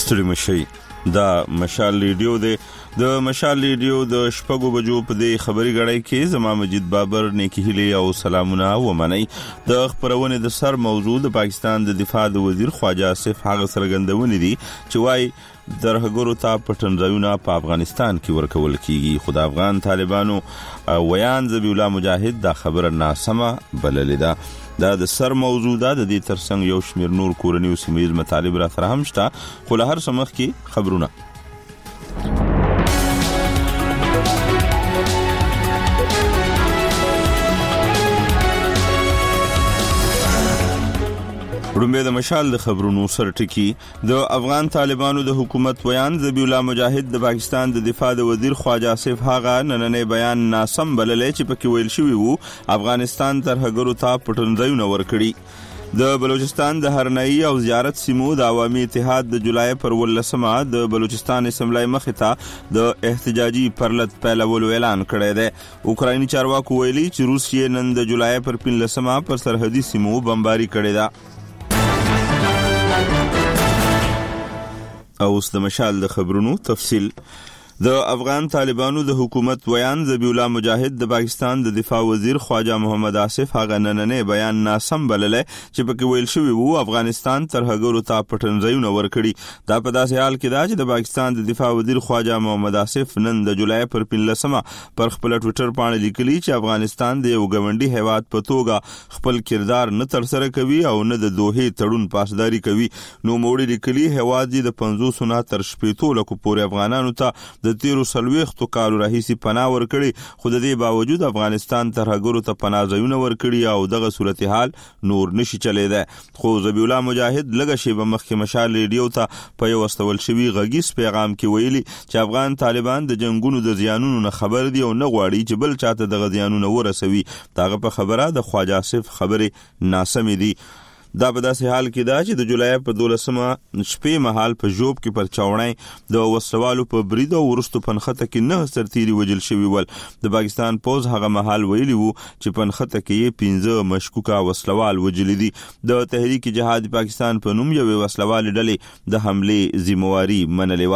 ستړي مشي دا مشال ریډیو دی د مشال ریډیو د شپږو بجو په دې خبري غړای کې زما مجید بابر نیکی هلی او سلامونه ومني د خبرونه د سر موضوع د پاکستان د دفاع د وزیر خواجه آصف هغه سرګندونه دي چې وای درهګورو ته پټنځایونه په افغانستان کې ورکول کیږي خو د افغان طالبانو ویان ذبیح الله مجاهد دا خبره ناسمه بللې ده دا د سر موضوع ده د دې ترڅنګ یو شمیر نور کورنیو سیمایي مطالب را سره هم شته خو له هر سمخ کې خبرونه رومبه د مشال د خبرونو سر ټکی د افغان طالبانو د حکومت ویان ذبیح الله مجاهد د پاکستان د دفاع د وزیر خواجه آصف هغه نننې بیان ناسم بللې چې پکې ویل شوی وو افغانستان ترهګرو ته پټنځایونه ورکړي د بلوچستان د هرنئی او زیارت سیمو د عوامي اتحاد د جولای پر 18 د بلوچستان اسمبلی مخې ته د احتجاجي پرلط پیلولو اعلان کړی دی اوکرایني چارواکو ویلي چې روس یې نن د جولای پر 15 پر سرحدي سیمو بمباري کړې ده اوس د مشال د خبرونو تفصیل د افغان طالبانو د حکومت ویان ذبیح الله مجاهد د پاکستان د دفاع وزیر خواجه محمد آصف هغه نننې بیان ناسم بللې چې پکې ویل شوی وو افغانستان ترهګرو ته پټنځایونه ورکړي دا په داسې حال کې ده چې د پاکستان د دفاع وزیر خواجه محمد آصف نن د جولای پر 15 پر خپل ټوئیټر باندې لیکلي چې افغانستان د یو ګوندي هیواد په توګه خپل کردار نه تر سره کوي او نه د دوه تړون پاسداري کوي نو موړي لیکلي هیواد د 500 نه تر 70 لکو پورې افغانانو ته د تیرو سلويختو کالو راهیسي پناه ورکړي خو د دې باوجود افغانستان ترهګرو ته پناهځایونه ورکړي او دغه صورتحال نور نشي چلیدای خو ذبیح الله مجاهد لږه شی به مخکې مشال ریډیو ته په یو واستول شوی غږیز پیغام کې ویلي چې افغان طالبان د جنگونو د زیانونو نه خبر دي او نه غواړي چې بل چاته د زیانونو ورسوي داغه په خبره د خواجه آصف خبره ناسمه دي دا په داسې حال کې دا چې د جولای په 12 شپې مهال په جوب کې پر چاونای د وسوالو په برید او ورستو پنخته کې نه سرتيري وجل شوی ول د پاکستان پوز هغه مهال ویلی وو چې پنخته کې 15 مشکوکه وسلوال وجل دي د تحریک جهاد پاکستان په نوم یو وسلوال ډلې د حمله ذمہواری منلې و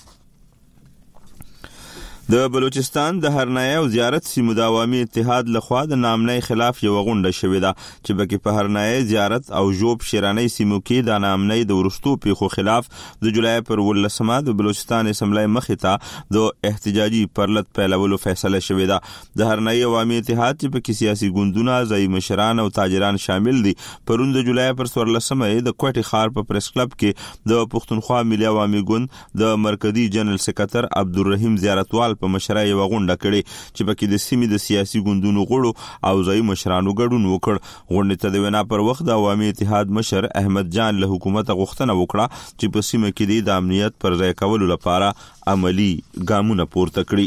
د بلوچستان د هرنئی او زیارت سیمو د عوامي اتحاد لخوا د نامنۍ خلاف یو غونډه شوې ده چې بګې په هرنئی زیارت او جوب شیرانی سیمو کې د نامنۍ د ورستو پیښو خلاف د جولای پر 18 د بلوچستان اسمبلی مخې ته د احتجاجي پرلط پیلولو فیصله شوې ده د هرنئی عوامي اتحاد چې په سیاسي ګوندونه ځای مشران او تاجران شامل دي پرون د جولای پر 14 د کوټي خار په پریس کلب کې د پښتونخوا ملي عوامي ګوند د مرکزی جنرال سکرټر عبدالرحیم زیارتوال په مشرۍ وغونډه کړي چې پکې د سیمې د سیاسي ګوندونو غړو او ځای مشرانو ګډون وکړ غونډه ته د وینا پر وخت د عوامي اتحاد مشر احمد جان له حکومت غوښتنه وکړه چې په سیمه کې د امنیت پر ځای کولو لپاره عملی ګامونه پورته کړي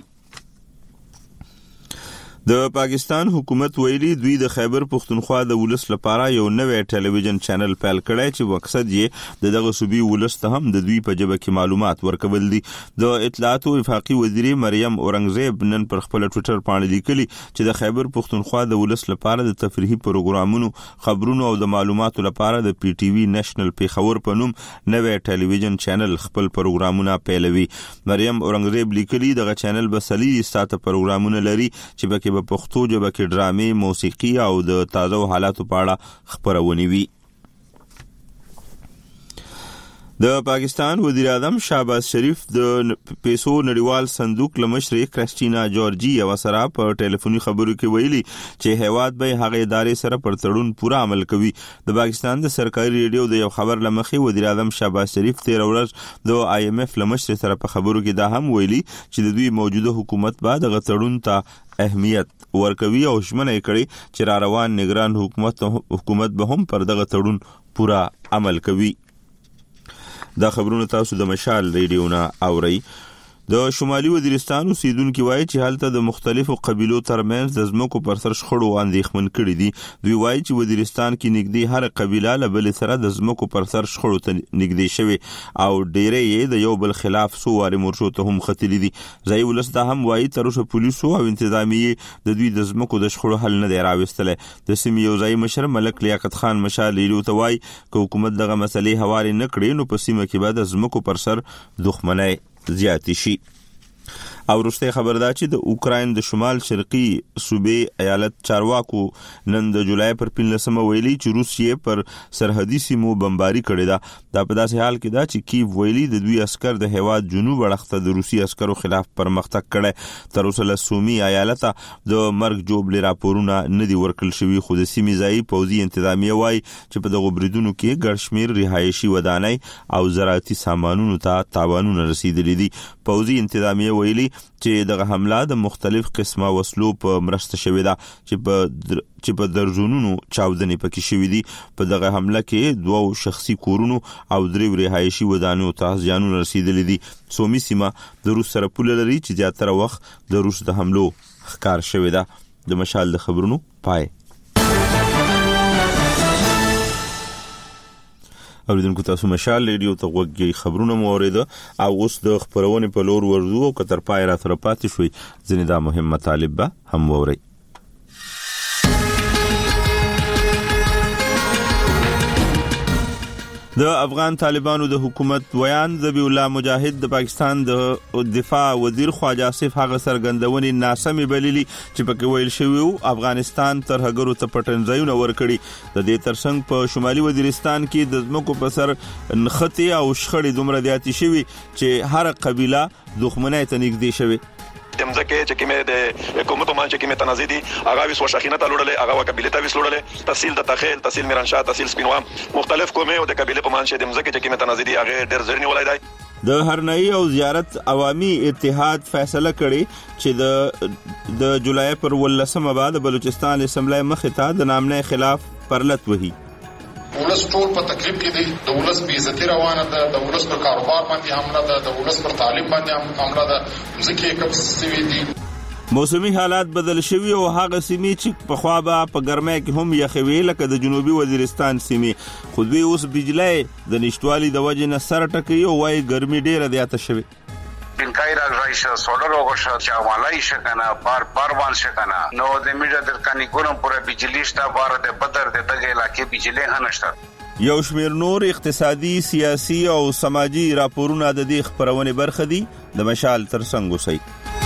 د پاکستان حکومت ویلي دوی د خیبر پښتونخوا د ولس لپاره یو نوې ټلویزیون چینل پیل کړی چې مقصد یې دغه صوبې ولس ته هم د دوی په جبه کې معلومات ورکول دي د اطلاعات او وفاقي وزیر مریم اورنګزیب نن پر خپل ټوئیټر باندې لیکلي چې د خیبر پښتونخوا د ولس لپاره د تفریحي پروګرامونو خبرونو او د معلوماتو لپاره د پی ټی وی نېشنل پیښور په نوم نوې ټلویزیون چینل خپل پروګرامونه پیلوي مریم اورنګزیب لیکلي دغه چینل به سلی ساته پروګرامونه لري چې په پښتو ژبه کې ډرامې موسیقي او د تازه حالاتو په اړه خبرونه وي د پاکستان وزیر اعظم شهباز شریف د پیسو نړیوال صندوق لمشر کرسټینا جورجیوا سره په ټلیفوني خبرو کې ویلي چې هیواد به هغه ادارې سره پر تړون پورا عمل کوي د پاکستان د سرکاري ریډیو د یو خبر لمخې وزیر اعظم شهباز شریف 13 ورځ د آی ایم ایف لمشر سره په خبرو کې دا هم ویلي چې د دوی موجوده حکومت بعد غ تړون ته اهمیت ورکوي او شمنه کړي چې را روان نگران حکومت به هم پر دغه تړون پورا عمل کوي دا خبرونه تاسو د مشال ریډیو نه اورئ د شمالي وزیرستان اوسیدونکو وایي چې هلته د مختلفو قبیلو ترمنځ د ځمکو پر سر شخړو اندېښمن کړي دي. دوی وایي چې وزیرستان کې نږدې هر قبیله له بل سره د ځمکو پر سر شخړو ته نږدې شوي او ډېرې یې د یو بل خلاف څو وارې مرشو ته هم ختلي دي. ځایي ولس دا هم وایي تر اوسه پولیسو او انتظامیې د دوی د ځمکو د شخړو حل نه دی راوستلی. د سیمې یو ځایي مشر ملک لیاقت خان مشال لیلو ته وایي که حکومت دغه مسلې هوارې نه کړي نو په سیمه کې به د ځمکو پر سر دښمنۍ زیاتې شي. او وروستی خبر دا چې د اوکراین د شمال شرقي صوبې ایالت چارواکو نن د جولای پر 15 ویلي چې روسیې پر سرحدي سیمو بمباري کړې ده. دا په داسې حال کې ده چې کیف ویلي د دوی عسكر د هیواد جنوب اړخته د روسي عسکرو خلاف پرمختګ کړی. تر اوسه له سومي ایالت د مرګ جوړ راپورونه نه دي ورکړل شوي، خو د سیمې ځایي پوځي انتظامیه وایي چې په دغو بریدونو کې ګڼ شمېر رهایشي ودانۍ او زراعتي سامانونو ته تاوانونه رسیدلي دي. پوځي انتظامیه ویلي چې دغه حمله د مختلف قسمه وسلو په مرسته شوې ده چې په درجنونو چاودنې پکې شوې دي. په دغه حمله کې 2 شخصي کورونو او 3 رهایشي ودانیو ته زیانونه رسیدلي دي. سومي سیمه د روس سره پوله لري چې زیاتره وخت د روس د حملو ښکار شوې ده. د مشال د خبرونو پای. اوریدونکو تاسو مشال ریډیو ته غوږی خبرونه مو اوریده او اوس د خبرونه په لور ورځو او کتر پای را تر پاتې شوي ځینې دا مهم مطالب به هم ووري. د افغان طالبانو د حکومت ویان ذبیح الله مجاهد د پاکستان د دفاع وزیر خواجه آصف هغه سرګندونې ناسمې بللي چې پکې ویل شوی افغانستان ترهګرو ته پټنځایونه ورکړي. د دې ترڅنګ په شمالي وزیرستان کې د ځمکو په سر نښتې او شخړې دومره زیاتې شوي چې هر قبیله دښمنۍ ته نږدې شوي. دمزکه چې کمه د حکومت مان چې کمه تنازیدي هغه وس وشخینه تلوړلې هغه قبيله ته وسلوړلې تحصیل د تخیل تحصیل میرانشاه تحصیل سپینوام مختلف قومه او د قبيله په مان چې دمزکه چې کمه تنازیدي هغه ډېر ځرنی ولای دی. د هرنئی او زیارت عوامي اتحاد فیصله کړي چې د جولای پر 18 بعد بلوچستان اسمبلی مخې ته د نامنې خلاف پرلت وهي. ولس ټول په تکلیف کې دي، د ولس بې عزتي روانه ده، د ولس پر کاروبار باندې حمله ده، د ولس پر تعلیم باندې حمله ده، ځکه کم سوي دي. موسمي حالات بدل شوي او هغه سیمې چې په خوا به په ګرمۍ کې هم یخوي لکه د جنوبي وزیرستان سیمې خو دوی اوس بجلی د نشټوالي د وجې نه سر ټکوي او وايي ګرمي ډېره زیاته شوې. بنکای راځي سولر وګښه چې عملای شکنه بار وان شکنه نو د میډیا در کانی ګورم پوره بجلی شته بار د بدر د دغه علاقې بجلی هنشته. یو شمیر نور اقتصادي سیاسي او سماجی راپورونه د دې خبرونه برخه دي. د مشال ترڅنګ اوسئ.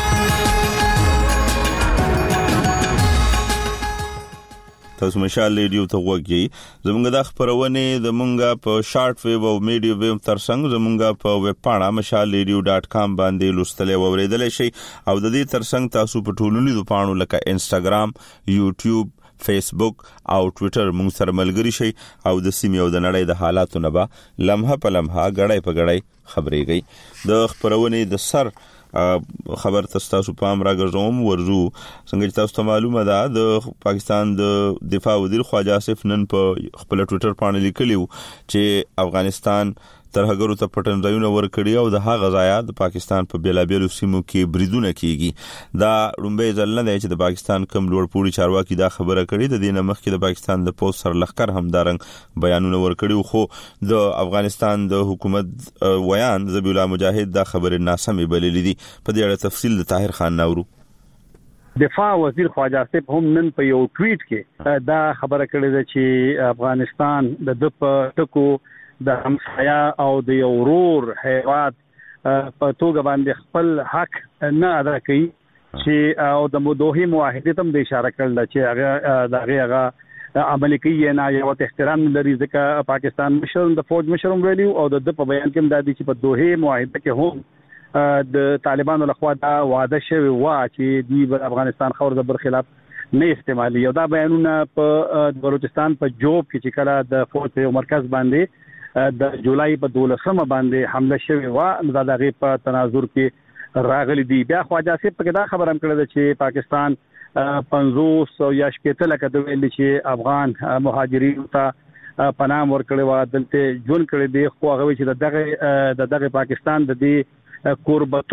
تاسو مشال ریډیو ته غوږی زمونږ د خبرونه د مونږه په شارټ ویو او میډیا ویو ترڅنګ زمونږه په ویب پاڼه mashalradio.com باندې لوستلی او اوریدلی شئ او د دې ترڅنګ تاسو په ټولنیزو پاڼو لکه انسټاګرام، یوټیوب، فیسبوک او ټوئیټر مونږ سره ملګری شئ او د سیمې او د نړۍ د حالاتو نه به لمحه په لمحه غړی په غړی خبرېږئ. د خبرونه د سر خبر تاسو پام راګرځوم ورزو څنګه تاسو ته معلومه ده د پاکستان د دفاع وزیر خواجه آصف نن په خپل ټوئیټر باندې لیکلیو چې افغانستان ترهګرو ته پټنځایونه ورکړي او د هغه ځای د پاکستان په بیلابیلو سیمو کې بریدونه کیږي. دا لومبه ځل نه دی چې د پاکستان کم لوړ پوړي چارواکي دا خبره کړي. د دې نه مخکې د پاکستان د پولیس سرلښکر همدارنګ بیانونه ورکړي خو د افغانستان د حکومت ویان ذبیح الله مجاهد دا خبره ناسمه بللې دي. په دې اړه تفصیل د طاهر خان نورو. دفاع وزیر خواجه آصف هم نن په یو ټویټ کې دا خبره کړې ده چې افغانستان د ټکو د همسایا او د یو ورور هیواد په توګه باندې خپل حق نه ادا کوي چې او د دوحې معاهدې ته د اشاره کړل چې هغه عملي کوي نه یو احترام لري ځکه پاکستان مشر د فوج مشر ویلي او د په بیان کې د دې چې په دوحې معاهده کې هم د طالبانو لخوا دا وعده شوی و چې د افغانستان خور د برخلاف نه استعمالي. او دا بیانونه په بلوچستان په جوب کې چې کله د فوج په مرکز باندې د جولای په 12 باندې حمله شوی و نو دا غي په تناظر کې راغلي دي. بیا خواجه آصف په دا خبر هم کړل چې پاکستان 500 یا شپږ لکه د ویل چې افغان مهاجرینو ته پناه ورکړي و دلته جون کړي دي خو هغه چې دغه پاکستان د دې قربتوب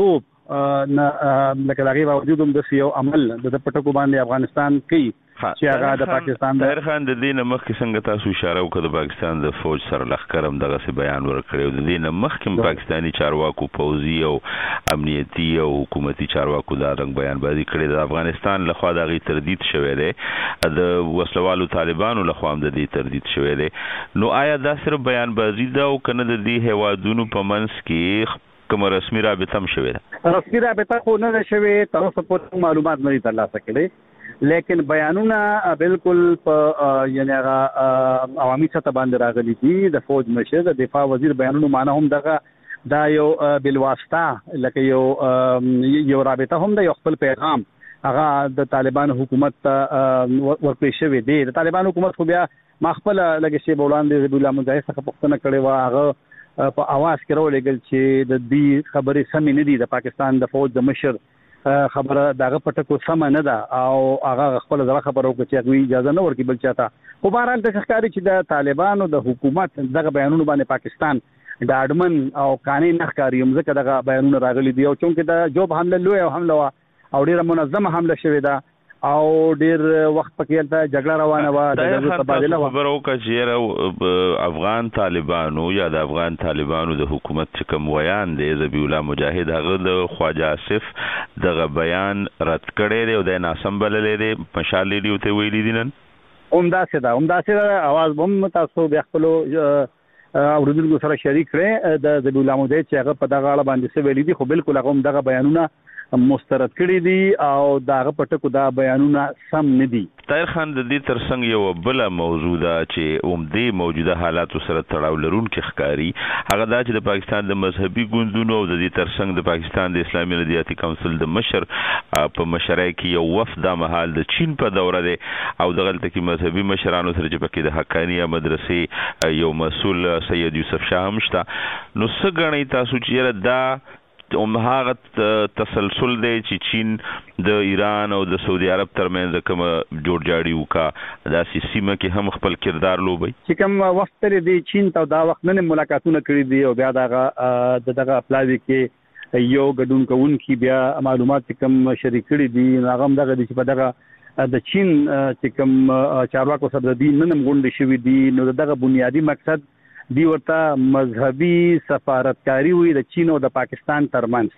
لکه دغه باوجود هم د یو عمل د پټکو باندې افغانستان کوي چې هغه د پاکستان د خان د دین مخکې څنګه تاسو اشاره وکړه د پاکستان د فوج سره لخرم دغه څه بیان ورکړی د دین مخکې پاکستاني چارواکو پوځي او امنیتي او حکومتي چارواکو دا رنګ بیان باندې کړی د افغانستان لخوا د غي تردید شوی دی د وسلوالو طالبانو لخوا هم د دې تردید شوی دی نو آیا دا صرف بیان بازی دا او کنه د دې هوادونو په منځ کې کوم رسمي رابطه هم شوی ده رسمي رابطه خو نه شوی تر اوسه پورې معلومات نه ترلاسه کړي لیکن بیانونه بالکل په یعنی هغه عوامي سطح باندې راغلي دي د فوج مشر د دفاع وزیر بیانونو معنی هم دغه دا یو بلواسطه لکه یو رابطه هم د یو خپل پیغام هغه د طالبان حکومت ورپېښ شوی دی د طالبان حکومت خو بیا ما خپل لګي شی بولاندې ذبیح الله مجاهد څخه پوښتنه کړې و هغه په اواز کې راولېګل چې د دې خبرې سمې نه دي د پاکستان د فوج د مشر خبره دغه پټکو سم نه ده او هغه خپل ځله خبرو کې چې اجازه نه ورکړي بل چاته خو بهرحال د ښکاری چې د طالبانو د حکومت دغه بیانونو باندې پاکستان د اډمن او قانوني نخکاری هم ځکه دغه بیانونه راغلي دي او چونکې د جوب حمله لوی او حمله او ډیره منظمه حمله شوې ده او ډیر وخت پکې ته جګړه روانه و د تبادله خبرو کې افغان طالبانو یا د افغان طالبانو د حکومت چې کوم ویان دی ذبیح الله مجاهد هغه د خواجه آصف دغه بیان رد کړی دی او د ناسم بللی دی مشال لیډیو ته ویلي دي نن همداسې ده اواز هم تاسو بیا خپل اوریدونکو سره شریک کړئ د ذبیح الله مجاهد چې هغه په دغه اړه باندې څه ویلي دي خو بالکل هغه هم دغه بیانونه مسترد کړی دي او داغه پټکو دا بیانونه سم نه دي طاهر خان د دې ترڅنګ یو بل موضوع ده چې عمدي موجوده حالاتو سره تړاو لرونکي ښکاری هغه دا چې د پاکستان د مذهبي ګوندونو او د دې ترڅنګ د پاکستان د اسلامي ردیاتي کونسل د مشر په مشرۍ کې یو وفد د مهال د چین په دوره ده او دغلته کې مذهبي مشرانو سره چې پکې د حقانیه مدرسې یو مسول سید یوسف شاه هم شته نو څه غنئ تاسو چې دا هغه تسلسل دی چې چین د ایران او د سعودي عرب ترمنځ کوم جوړجاړي وکا دا سیمه کې هم خپل کردار لوبي چې کوم وخت لري دی چین ته دا وخت نه ملاقاتونه کړی دي او بیا دغه پلاوی کې یو ګډون کوونکی بیا معلومات کوم شریک کړي دي هغه هم دغه چې په دغه د چین چې کوم چارواکو سره د دین نن غونډه شوې دي نو دغه بنیادی مقصد دی ورته مذهبي سفارتکاری وي د چین او د پاکستان ترمنځ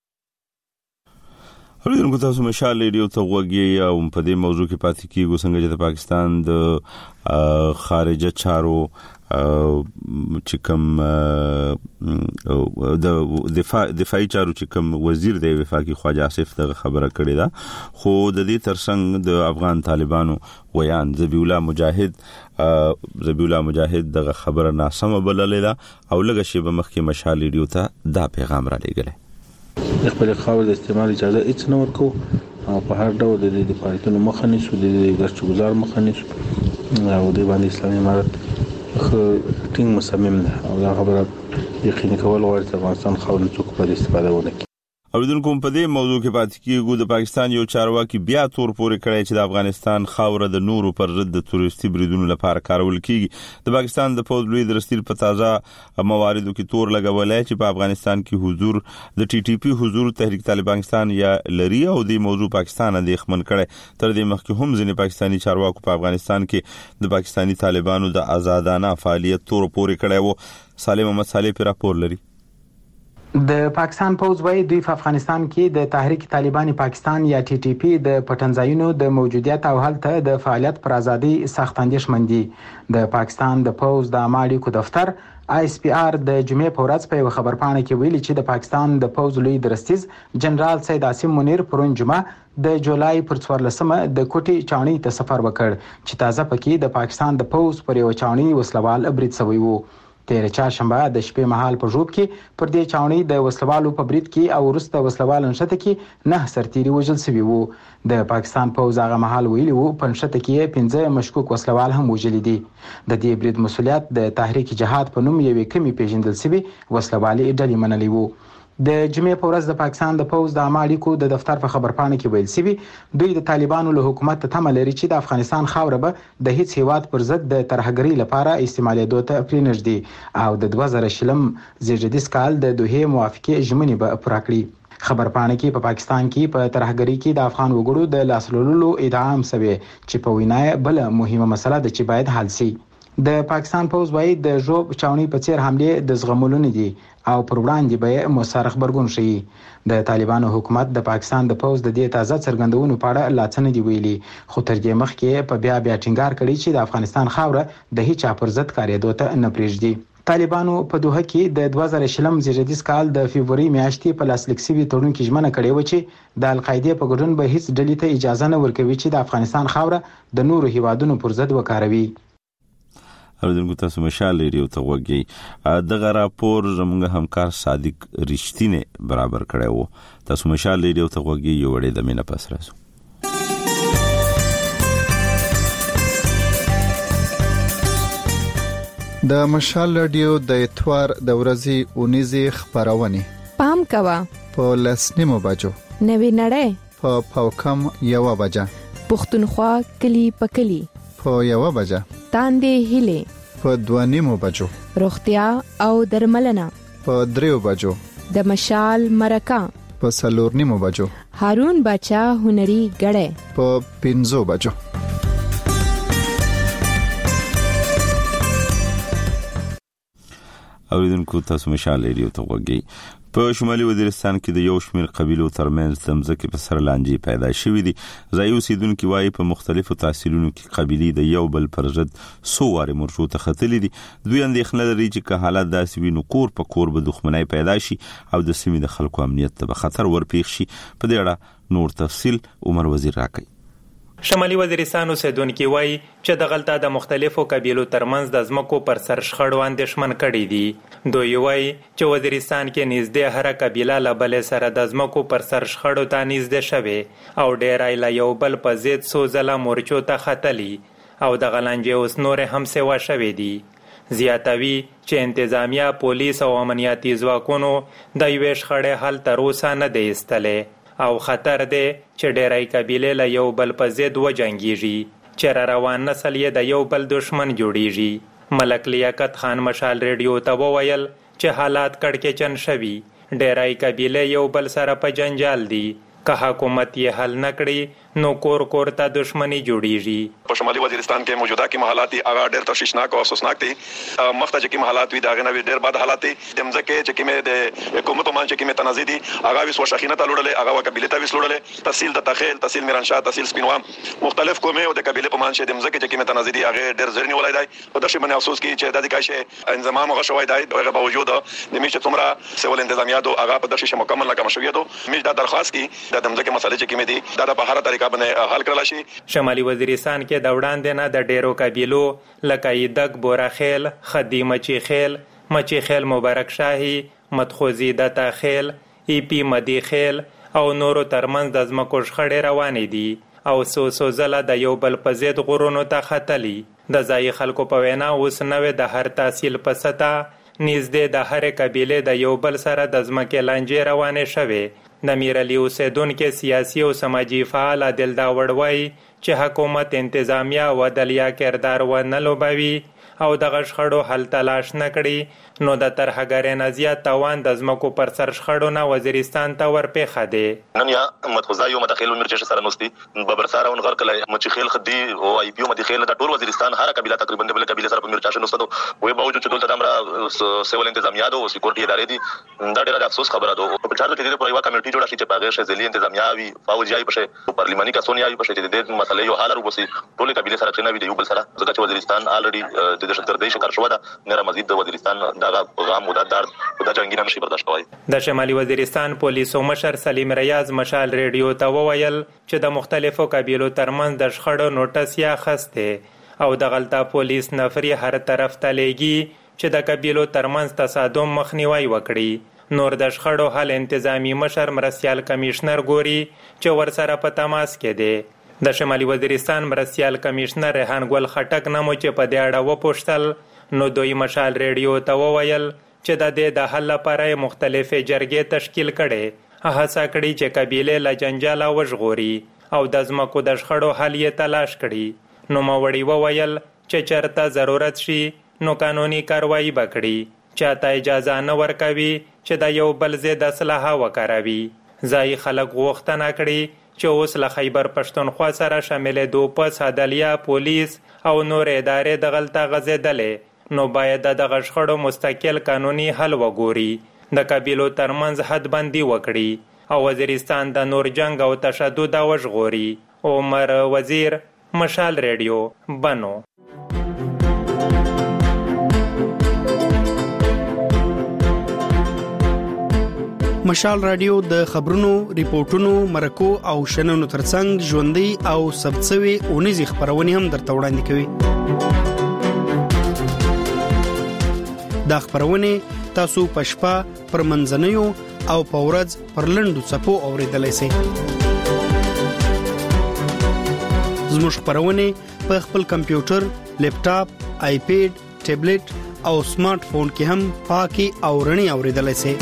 اوریدونکو تاسو مشال لیډیو ته وګورئ او په دې موضوع کې پاتې کیږو څنګه چې د پاکستان د خارجه چارو چې کوم د دفاعي چارو چې کوم وزیر دی وفاقي خواجه آصف دغه خبره کړې ده خو د دې ترڅنګ د افغان طالبانو ویان ذبیح الله مجاهد دغه خبره ناسمه بللې ده او لږه شی به مخکې مشال لیډیو ته دا پیغام را لېږلی خپل خاور د استعمال اجازه هیڅ نه ورکو او په هر ډول د دې فعالیتونو مخه نیسو د ګرځ گزار مخه نیسو او د باندې اسلامي امارت ټینګ مصمم ده او دا خبره یقیني کول غواړي چې افغانستان خاور څوک په استفاده ونه کړي اوریدونکو په دې موضوع کې پاتې کیږو د پاکستان یو چارواکي بیا تور پورې کړی چې د افغانستان خاوره د نورو پر ضد د تروریستي بریدونو لپاره کارول کیږي د پاکستان د پوز لوی درستیل په تازه مواردو کې تور لګولای چې په افغانستان کې حضور د ټي ټي پی حضور تحریک طالبانستان یا لري او د موضوع پاکستان د خمن کړي تر دې مخکې هم ځینې پاکستاني چارواکو په افغانستان کې د پاکستاني طالبانو د آزادانه فعالیت تور پورې کړی وو سالم محمد صالح پر راپور لري د پاکستان پوز وایي دوی په افغانستان کې د تحریک طالبان پاکستان یا ټي ټي پی د پټنځایونو د موجودیت او هلته د فعالیت پر ازادي سخت اندېښمن دي د پاکستان د پوز د عملیاتو دفتر ISPR د جمعې په ورځ په یو خبرپاڼه کې ویلي چې د پاکستان د پوز لوی درستیز جنرال سید عاصم منیر پرون جمعه د جولای پر 14مه د کوټي چاوني ته سفر وکړ چې تازه پکې د پاکستان د پوز پر یو چاوني وسلوال برید شوی وو تیر چهارشنبه د شپې مهال په ژوب کې پر دې چاوني د وسلوالو په برید کې او وروسته وسلوال نشته کې 9 سرتیري وژل شوي وو د پاکستان پوز هغه مهال ویلي وو په نشته کې 15 مشکوک وسلوال هم وژل دي د دې برید مسولیت د تحریک جهاد په نوم یوې کمی پیژندل شوی وسلوالي ډلې منلې وو د جمعې په ورځ د پاکستان د پوز د عامه اړیکو د دفتر په خبرپاڼه کې ویل شوی دوی د طالبانو له حکومت ته تمه لري چې د افغانستان خاوره به د هیڅ هیواد پر ضد د ترهګرۍ لپاره استعمالېدو ته پرېنږدي او د 2020 زیږدیز کال د دوحې موافقې ژمنې به پوره کړي. خبرپاڼه کې په پاکستان کې په ترهګرۍ کې د افغان وګړو د لاسلولو ادعا هم شوې چې په وینا بل مهمه مسله ده چې باید حل شي. د پاکستان پوز وايي د ژوب چاوني په څیر حمله د زغمولو نه دي او پر وړاندې به مؤثر خبرګون شي. د طالبانو حکومت د پاکستان د پوز د دې تازه څرګندونو په اړه لا څه نه دی ویلي خو تر دې مخکې په بیا ټینګار کړی چې د افغانستان خاوره د هیڅ چا پر ضد کارېدو ته نه پرېږدي. طالبانو په دوحه کې د 2020 زیږدیز کال د فبرवरी میاشتې په لاسلیک شوي تړون کې ژمنه کړې و چې د القاعده په ګډون به هیڅ ډلې ته اجازه نه ورکوي چې د افغانستان خاوره د نورو هیوادونو پر ضد وکاروي. اوریدونکو تاسو مشال ریډیو ته وګورئ. دغه راپور زموږ همکار صادق رښتینه برابر کړی وو. تاسو مشال ریډیو ته وګورئ یو وړې د مینه پس راځو. د مشال رادیو د اتوار د ورځې اونیزي خبرونه پام کوا په لسنیمو بجو نوی نړۍ په پاوکم یو بجه پښتونخوا کلی پکلی په یو بجه تاندې هله په دوانیمو بجو روغتیا او درملنه په دریو بجو د مشال مرکه په سلورنیمو بجو هارون بچا هنري غړې په 5 بجو. اوریدونکو تاسو مشال ریډیو ته وګورئ. په شمالي وزیرستان کې د یو شمېر قبیلو ترمنځ د ځمکې په سر لانجې پیدا شوې دي. ځایي اوسیدونکو وايي په مختلفو تحصیلونو کې قبیلې د یو بل پر ضد سو واره مرشو ته خطلې دي. دوی اندېښنه لري چې که حالت داسې وي نو کور په کور به دښمنۍ پیدا شي او د سیمې د خلکو امنیت ته به خطر ورپېښ شي. په دې اړه نور تفصیل عمر وزیر راکړي. شمالي وزیرستان اوسیدونکي وایي چې د غلطه د مختلفو قبیلو ترمنځ د ځمکو پر سر شخړو اندېښمن کړي دي. دوی وایي چې وزیرستان کې نږدې هره قبیله له بلې سره د ځمکو پر سر شخړو ته نږدې شوې او ډېری له یو بل په ضد څو ځله مورچو ته ختلي او د غلانجې اوس نورې هم سیوا شوې دي. زیاتوي چې انتظامیه پولیس او امنیتي ځواکونو د یوې شخړې حل تر اوسه نه دی ایستلی او خطر دی چې ډېری قبیلې له یو بل په ضد وجنګیږي چې را روان نسل یې د یو بل دشمن جوړیږي. ملک لیاقت خان مشال ریډیو ته وویل چې حالات کړکېچن شوي. ډېری قبیلې یو بل سره په جنجال دي. که حکومت یې حل نه کړي نو کور کور ته دشمنی جوړیږي. په شمالي وزیرستان کې موجوده کې حالات هغه ډېر تشویشناک او افسوسناک دي. مخته چې کوم حالات وي دا غنوي ډېر بد حالات دي. دمځکه چې کومه د حکومت باندې چې کومه تنازع دي هغه وس وشخینه تلوړلې هغه قبیله ته وسلوړلې تحصیل د تخیل تحصیل میرانشاه تحصیل سپینوام مختلف کومه او د قبیله په باندې دمځکه چې کومه تنازع دي هغه ډېر زرنی ولای دی. په دغه باندې افسوس کی چې د دې کاشه انضمام هغه شوی دی هغه باوجود د میشه څومره سیول انتظامیات هغه په دغه مکمل ناکام شوی دی. میشه دا درخواست کی د دمځکه مسلې چې دي دا په هر طریقه باندې حل کړل شي. شمالي وزیرستان کې د وړاندې نه د ډیرو قبیلو لکه ایدک بورخیل خدی مچیخیل مچیخیل مبارک شاهي مدخوزی دتا خیل ای پی مدی خیل او نورو ترمنځ د ځمکو شخړې روانې دي او څو ځله د یو بل په ضد غرونو ته ختلي. د ځایي خلکو په وینا اوس نوې د هر تحصیل په سطح نږدې د هرې قبیلې د یو بل سره د ځمکې لانجې روانې شوې. د میرعلي اوسیدونکو سیاسي او سماجی فعال عادل داوړ وایي چې حکومت انتظامیه او عدلیه کردار ونه لوبوي او د غشخړو حل تلاش نه کړي نو د ترهګرۍ نه زیات تاوان د ځمکو پر سر شخړو نه وزیرستان ته ورپېښه دی. نن یا مدخوزای او مداخل مرچ سره نوستي ببرساره او غرق له مچخیل خدي او ای پی او مداخل د ټول وزیرستان هر قبیله تقریبا د بل قبیله سره په مرچ نوستو وې باوجود چې دلته امر سیول انتظامیه او سکیورټي ادارې دي دا ډېر افسوس خبره ده. په چارو کې د پرایوا کمیټي جوړه شي چې پاغه شذلی انتظامیه وي فوجي آی پښه پارلماني کسونی آی پښه چې د مسلې یو حل وروسي ټول قبیله سره چې نه وي د یو بل سره ځکه چې وزیرستان الریډي د دهشتګردۍ شکار شو ده نه مزید د وزیرستان دغه غام او د جنگي نشي برداشت کوي. د شمالي وزیرستان پولیسو مشر سلیم ریاض مشال ریډیو ته وویل چې د مختلفو قبیلو ترمنځ د شخړو نوټس یا خسته او د غلطه پولیس نفري هر طرف ته لېږي چې د قبیلو ترمنځ تصادم مخنیوي وکړي. نور د شخړو حل انتظامی مشر مرستیال کمشنر ګوري چې ورسره په تماس کې دی. د شمالي وزیرستان مرستیال کمشنر ریحان ګل خټک نمو چې په دې اړه وپوښتل نو دوی مشال ریډیو ته وویل چې د حل لپاره مختلفې جرګې تشکیل کړي، هڅه کړي چې قبیلې له جنجاله وژغوري او د ځمکو د شخړو حل یې تلاش کړي. نوموړي وویل چې چېرته ضرورت شي نو قانوني کاروایي به کړي، چاته اجازه نه ورکوي چې د یو بل ضد اسلحه وکاروي. ځایي خلک غوښتنه کړي چې اوس له خیبر پښتونخوا سره شاملېدو پس عدلیه، پولیس او نور ادارې دغلته غځېدلې، نو باید د دغه شخړو مستقل قانوني حل وګوري، د قبیلو ترمنځ حدبندي وکړي او وزیرستان د نور جنگ او تشدد وژغوري. عمر وزیر، مشال ریډیو، بنو. مشال رادیو د خبرونو، ریپورتونو، مرکو او شننو ترڅنګ ژوندۍ او ثبتسوي اونیزې خبرونه هم درته وړاندې کوي. دا خبرونه تاسو په شپه، پر منځنیو او په ورځ پر لنډو څپو اوریدلای شئ. زموږ خبرونه په خپل کمپیوټر، لیپټاپ، آیپیډ، ټابلیټ او سمارټ فون کې هم پاکي او رڼي اوریدلای شئ.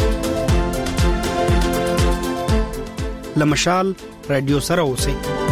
لمشال رادیو سره اوسئ.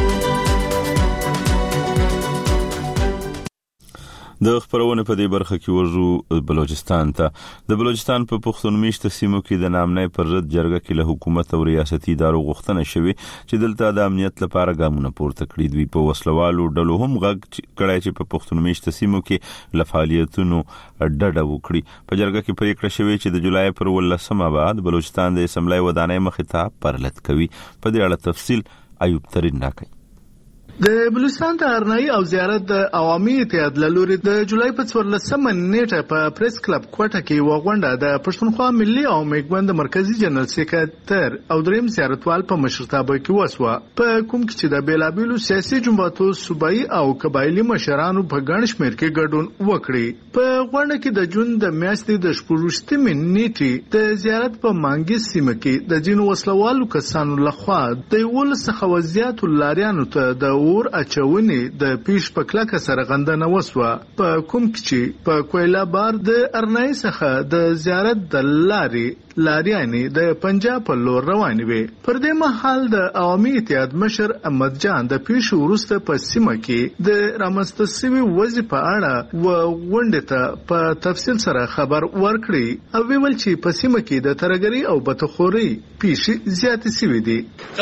د خبرونه په دې برخه کې ورځو بلوچستان ته. د بلوچستان په پښتون میشته سیمو کې د نامنۍ پر ضد جرګه کې له حکومت او ریاستي ادارو غوښتنه شوې چې دلته د امنیت لپاره ګامونه پورته کړي. دوی په وسلوالو ډلو هم غږ کړی چې په پښتون میشته سیمو کې له فعالیتونو ډډه وکړي. په جرګه کې پریکړه شوې چې د جولای پر 18 بعد بلوچستان د اسمبلی ودانۍ مخې ته پرلط کوي. په دې اړه تفصیل ایوب ترین راکړي. د بلوچستان د ارنایي او زیارت د عوامي اتحاد له لوري د جولای په 14 نیټه په پریس کلب کوټه کې وغونډه د پښتونخوا ملي او میګوند مرکزی جنرال سکرټر او دریم زیارتوال په مشرتابه کې وسوه، په کوم کې چې د بیلابیلو سیاسي جماعتو صوبایي او قبایلی مشرانو په ګڼ شمېر کې ګډون وکړي. په غونډه کې د جون د میاشتې د 14 نیټې د زیارت په مانګي سیمه کې د جنو وسلوالو کسانو لخوا د 11 زیاتو لاریانو ته د اور اچونې د پیش پکلکه سره غندنه وسوه، په کوم کې چې په کویلا بار د ارنای څخه د زیارت د لاریانې د پنجاب په لور روانې وي. پر دې مهال د عوامي اتحاد مشر احمد جان د پیش ورسته په سیمه کې د رامنځته شوي وضع په اړه غونډې ته په تفصیل سره خبر ورکړي او ویل چې په سیمه کې د ترګری او بتخوري پیش زیاتې شوي دي.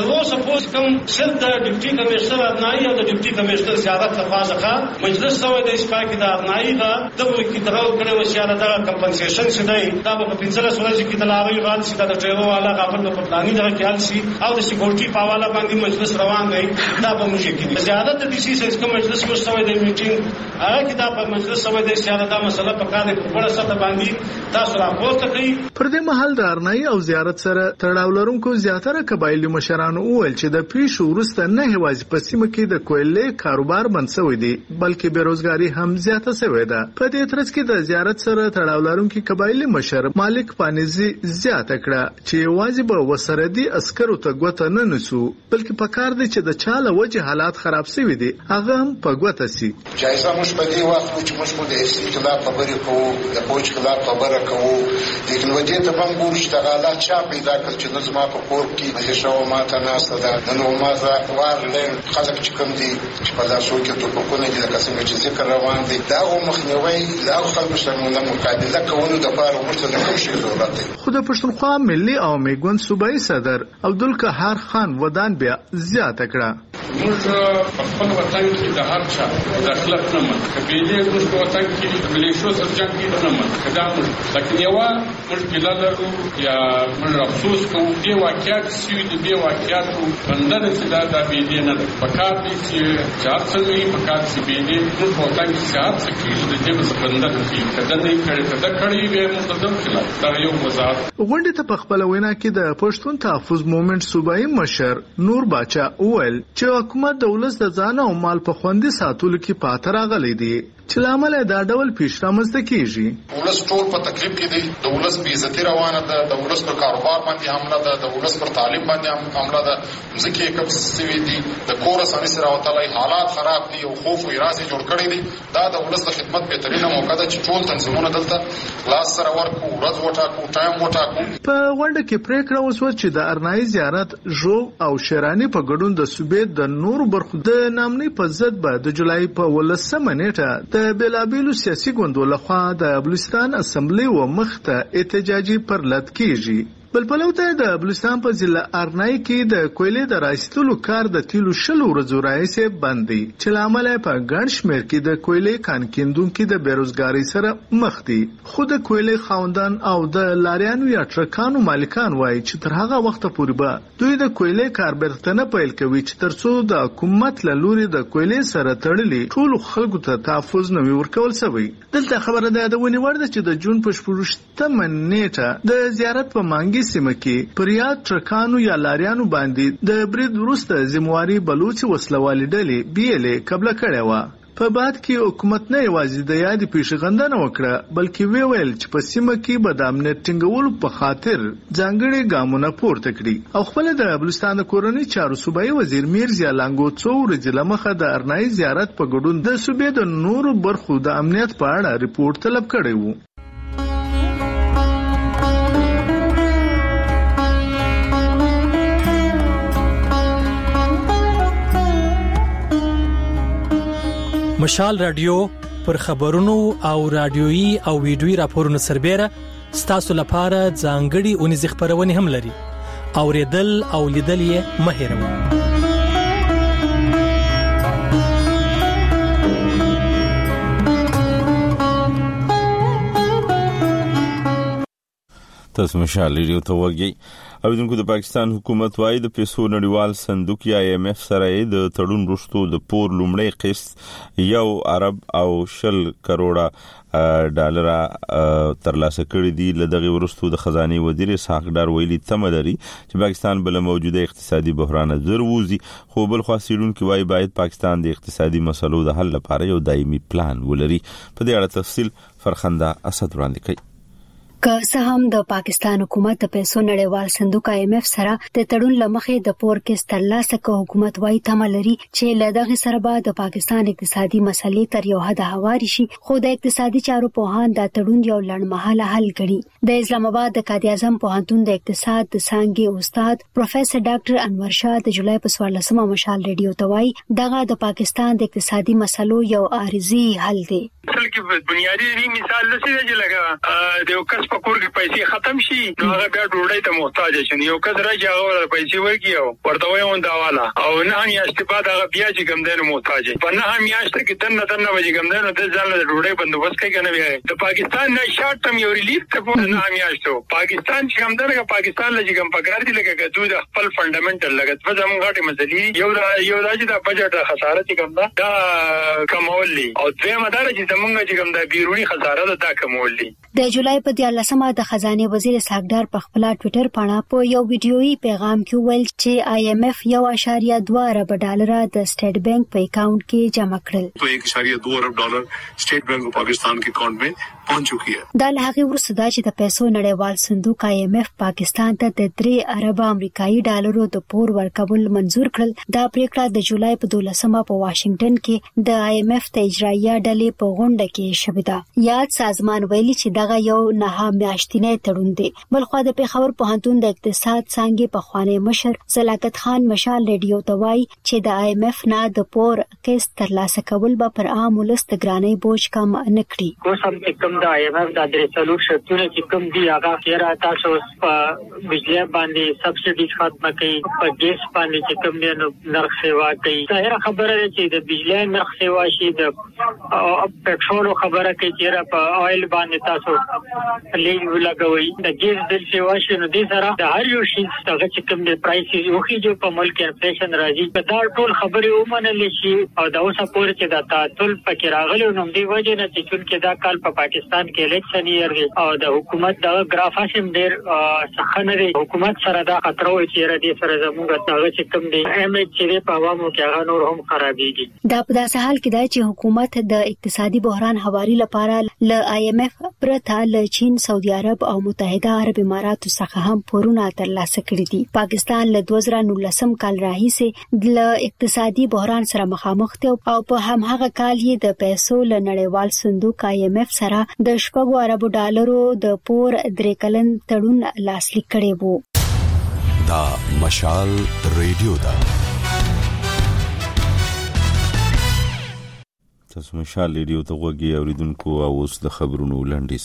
او د ډیپټي کمشنر زیارت څخه مجلس سوی د اسپاکي د ارنایي دا د کې دغه کړي وسیاله د کمپنسیشن چې دی دا په 15 ورځې کې د لاوي غال چې د ټریرو والا غافل په پلاني دغه کې حل شي او د سکیورټي په حواله باندې مجلس روان دی. دا به موږ کې زیادت د ډي سي سیس کوم مجلس مستوي د میټینګ هغه کې دا په مجلس سوی د سیاله دا مسله په کار په بڑا سطح باندې تاسو راپورته کړئ. پر دې مهال د ارنایي او زیارت سره تړاو لرونکو زیاتره قبایلی مشرانو وویل چې د پیش ورسته نه هیوازي په سیمه کې د کویلې کاروبار بند شوی دی بلکې بیروزګاری هم زیاته شوې ده. په دې ترڅ کې د زیارت سره تړاو لرونکي قبایلی مشر مالک پانیزي زیاته کړه چې واجب وسردي عسکرو ته ګوته نه نسو بلکې په کار دی چې د چاله وجه حالات خراب شوي دي هغه هم په ګوته سي. جایزه موږ په دې وخت چې موږ د استقلال خبرې کوو د پوج خلاف خبره کوو د ټکنالوژي ته هم ګورو چې د حالات چا پیدا کړ چې نو زما په کور کې مې شو ماته ناسته ده نو ما زه وارلې خلک چې کوم دي چې په لاسو کې توپونه دي لکه څنګه چې ذکر روان دي دا مخنیوي لا خلکو سره مقابله کوونو د پاره ورته کوم شي ضرورت دی. خو د پښتونخوا ملي او میګوند صوبایي صدر عبدالقهار خان ودان بیا زیاته کړه. موږ په خپل وطن کې د هر چا داخله نه من کبیله موږ په وطن کې د ملیشو سره جنگ کې نه من کدا موږ لکه یو مشکل لرو یا موږ افسوس کوو دی واقعیت چې دی واقعیت بندنه چې دا بيدې نه پکار دي چې چار څنګه پکار چې بيدې موږ په وطن کې سات سکیږي د دې څخه کې کدا نه کړي کدا کړي به مقدم خلاف دا یو وزارت. غونډه ته په خپل وینا کې د پښتون تحفظ مومنت صوبایي مشر نور باچا وویل چې چې حکومت د ولس د ځان او مال په خوندي ساتلو کې پاتې راغلی دی چې لامل دا ډول پیش رامنځته کیږي. ولس ټول په تکلیف کې دی، د ولس بې عزتي روانه ده، د ولس پر کاروبار باندې حمله ده، د ولس پر تعلیم باندې حمله ده، ځکه کب سوي دي د کور اساني سره وتلای حالات خراب دي او خوف او اراده جوړ کړی دي. دا د ولس د خدمت بهترینه موقع ده چې ټول تنظیمونه دلته لاس سره ورکو، ورځ وټاکو، ټایم وټاکو. په غونډه کې پریکړه وشوه چې د ارنایي زیارت ژوب او شیرانی په ګډون د صوبې د نورو برخو د نامنۍ په ضد به د جولای په 18 نیټه د بېلابېلو سیاسي ګوندونو لخوا د بلوچستان اسمبلی و مخته احتجاجي پرلط کیږي. بل پلوته د بلوچستان په ضلع ارنای کې د کویلې د راایستلو کار د تیلو 20 ورځو راهیسې بند دی چې لامل په ګڼ شمېر کې د کویلې کان کیندونکو د بیروزګاری سره مخ دي. خو د کویلې خاوندان او د لاریانو یا ټرکانو مالکان وایي چې تر هغه وخته پورې به دوی د کویلې کار برتنه پیل کوي چې ترڅو د حکومت له لوري د کویلې سره تړلي ټول خلکو ته تحفظ نه ورکول شوی. دلته خبره ده د ونی ورده چې د جون په 14 نیټه د زیارت په مانګي سیمه کې پریاد ټرکانو یا لاریانو باندې د برید وروسته ذمہواری بلوچ وسلوالي ډلې بیلې قبل کړې و. په بعد کې حکومت نه یوازې د یادې پیښغندنه وکړه بلکې ویل چې په سیمه کې به د امنیت ټینګولو په خاطر ځانګړي ګامونه پورته کړي او خپل د بلوچستان کورنۍ چارو صوبایي وزیر میرزا لانګو څو ورځې لمخه د ارنایي زیارت په ګډون د صوبې د نورو برخو د امنیت په اړه ریپورت طلب کړی و. مشال رادیو پر خبرونو او رادیويي او ویډیويي راپورونو سربېره ستاسو لپاره ځانګړي اونیز خبرونه هم لري. اوریدل او لیدل یې مه هېروئ. تاسو مشال ریډیو ته وګورئ. اوریدونکو د پاکستان حکومت وايي د پیسو نړیوال صندوق یا IMF سره د تړون وروسته د پور لومړی قسط 1 ارب او 10 کروڑه ډالر ترلاسه کړی دی. لدغه وروسته د خزانه وزیر اسحاق ډار ویلي تمه لري چې پاکستان بل موجوده اقتصادي بحران زر ووزي. خو بل خاصیرون کې وايي باید پاکستان د اقتصادي مسلو د حل لپاره یو دایمي پلان ولري. په دې اړه تفصیل فرخنده اسد وړاندې کوي. که څه هم د پاکستان حکومت د پیسو نړیوال صندوق IMF سره د تړون لمخې د پور کې ترلاسه کوي، حکومت وايي تمه لري چې له دغه سره به د پاکستان اقتصادي مسلې تر یو حد هواري شي. خو د اقتصادي چارو پوهان دا تړون یو لړمحاله حل ګڼي. د اسلام آباد د قائد اعظم پوهنتون د اقتصاد د څانګې استاد پروفیسور ډاکټر انور شاه د جولای په 14مه مشال ریډیو ته وايي دغه د پاکستان د اقتصادي مسلو یو عارضي حل دی. بلکې بنیادی مثال لسی دی لګا د یو کس په کور کې پیسې ختم شي نو هغه بیا ډوډۍ ته محتاج شي. یو کس راځي هغه پیسې ورکړي او ورته وایي اون داواله او نه میاشتې بعد هغه بیا چې کوم دنه محتاج په نه میاشتې کې دنه وځي کوم دنه د ځان له ډوډۍ بندوبست کوي کنه. بیا د پاکستان نه شارټ ټرم یو ریلیف ته په نه میاشتو پاکستان چې کوم دغه پاکستان لږ کوم پکار دي لکه دوی د خپل فندامنټل لګت په زموږ غاټه مسلې یو راځي د بجټ خساره چې کوم دا کمولي او دوی مدار چې زموږ چې کوم د بیرونی خساره دا کمولي. د جولای په 14مه د خزانه وزیر اسحاق ډار په خپل ټوئیټر باندې په یو ویډیويي پیغام کې ویل چې IMF 1.2 ارب ډالر د سټیټ بانک په اکاؤنٹ کې جمع کړل. 1.2 ارب ډالر سټیټ بانک په پاکستان کې اکاؤنٹ میں پہنچ چکی ہے. دا له هغه وروسته دا چې د پیسو نړیوال صندوق IMF پاکستان ته د 3 ارب امریکایي ډالرو د پور ورکول منزور کړل. دا پریکړه د جولای په 12مه په واشنگټن کې د IMF ته اجرایي ډلې په غونډه کې شوې ده. یاد سازمان ویلي چې دغه یو نه میاشتنی تړون دی. بلخو د پیښور پوهنتون د اقتصاد څانګې په خوانی مشر زلاکت خان مشال ریډیو ته وایي چې د IMF نه د پور قسط ترلاسه کول به پر عام ولس د ګرانۍ بوج کم نه کړي. اوس هم کوم د IMF د درېڅلو شرطونه چې کوم دی هغه کېرا تاسو په بجلی باندې سبسيډي ختمه کړي، په ګیس باندې چې کوم دی نرخ سیوا کوي. ظاهر خبره ده چې د بجلی نرخ سیوا شي، د پټرول خبره کوي چې په آیل باندې تاسو لګوي د ګیس بل چې واشه نو دې سره د هر یو شي څنګه چې کوم د پرایس یو خي په ملک انفلیشن راځي دا ټول خبرې ومنل شي او دا اوسه پورې چې دا تعطل پکې راغلی نو دې وجه نه چې چونکې دا کال په پاکستان کې الیکشن یې او د حکومت دا ګرافاسم ډېر څخنه دی حکومت سره دا خطر وي چې را دي سره زموږ څنګه چې کوم دی امیج چې په عوامو کې هغه نور هم خرابېږي دا په داسې حال کې دی چې حکومت د اقتصادي بحران هواري لپاره ل IMF پرته ل چین سعودي عرب او متحده عرب اماراتو څخه هم پورونه ترلاسه کړي دي پاکستان له 2019 کال راهیسې د اقتصادي بحران سره مخامخ دی او په هماغه کال یې د پیسو له نړیوال صندوق IMF سره د 6 ارب ډالرو د پور 3 کلن تړون لاسلیک کړی وو دا مشال ریډیو دا تاسو مشال ریډیو ته وګورئ اوریدونکو او اوس د خبرونو لنډیس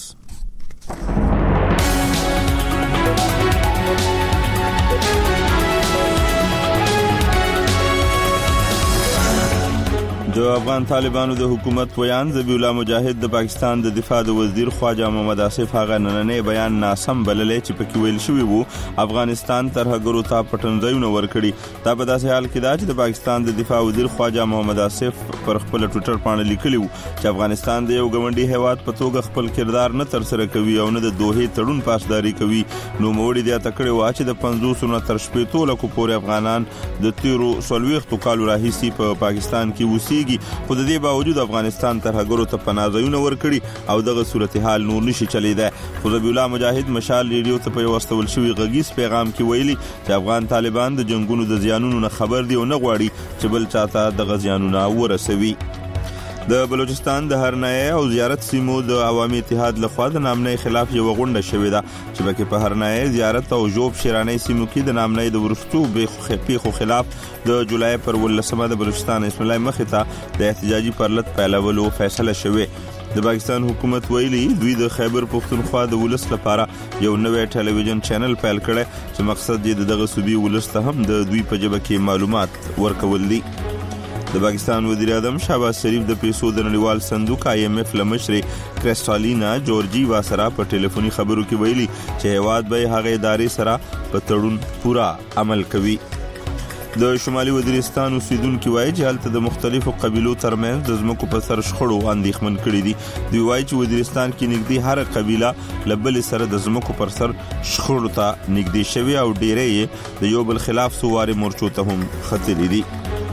د افغان طالبانو د حکومت ویان ذبیح الله مجاهد د پاکستان د دفاع د وزیر خواجه محمد آصف هغه نننې بیان ناسم بللی چې پکې ویل شوی وو افغانستان ترهګرو ته پټنځایونه ورکړي دا په داسې حال کې دا چې د پاکستان د دفاع وزیر خواجه محمد آصف پر خپل ټویټر باندې لیکلی وو چې افغانستان د یو ګوندي هیواد په توګه خپل کردار نه تر سره کوي او نه د دوه تړون پاسداري کوي نو موړي د تکړه وا چې د 500 نه تر 15 لکو پورې افغانان د تیرو 40 کالو راهیسي په پاکستان کې وسی خو د دې باوجود افغانستان ترهګرو ته پناهځایونه ورکړي او دغه صورتحال نور نشي چلیدای خو ذبیح الله مجاهد مشال ریډیو ته په واستول شوی غږیز پیغام کې ویلي چې افغان طالبان د جنگونو د زیانونو نه خبر دي او نه غواړي چې بل چاته د غزيانونو ورسوي د بلوچستان د هرنای او زیارت سیمو د عوامي اتحاد لخوا د نامنۍ خلاف یو غونډه شوې ده چې پکې په هرنای زیارت او جوب شیرانی سیمو کې د نامنۍ د ورستو پیښو خلاف د جولای پر 18 د بلوچستان اسم الله مخې ته د احتجاجي پرلط پیلولو فیصله شوې د پاکستان حکومت ویلي دوی د خیبر پختونخوا د ولس لپاره یو نوې ټلویزیون چینل پیل کړي چې مقصد یې دغه صوبي ولس ته هم د دوی په جبه کې معلومات ورکول دي د پاکستان وزیر اعظم شهباز شریف د پیسو د نړیوال صندوق IMF لمشر کریسټالینا جورجیوا سره په ټلیفوني خبرو کې ویلي چې هیواد به هغه ادارې سره په تړون پورا عمل کوي د شمالي وزیرستان اوسیدونکو وایي چې هلته د مختلفو قبیلو ترمنځ د ځمکو په سر شخړو اندېښمن کړي دي دوی وایي چې وزیرستان کې نږدې هر قبیله لبل سره د ځمکو پر سر شخړو ته نږدې شوی او ډېرې د یو بل خلاف سواره مورچو ته هم خطرې دي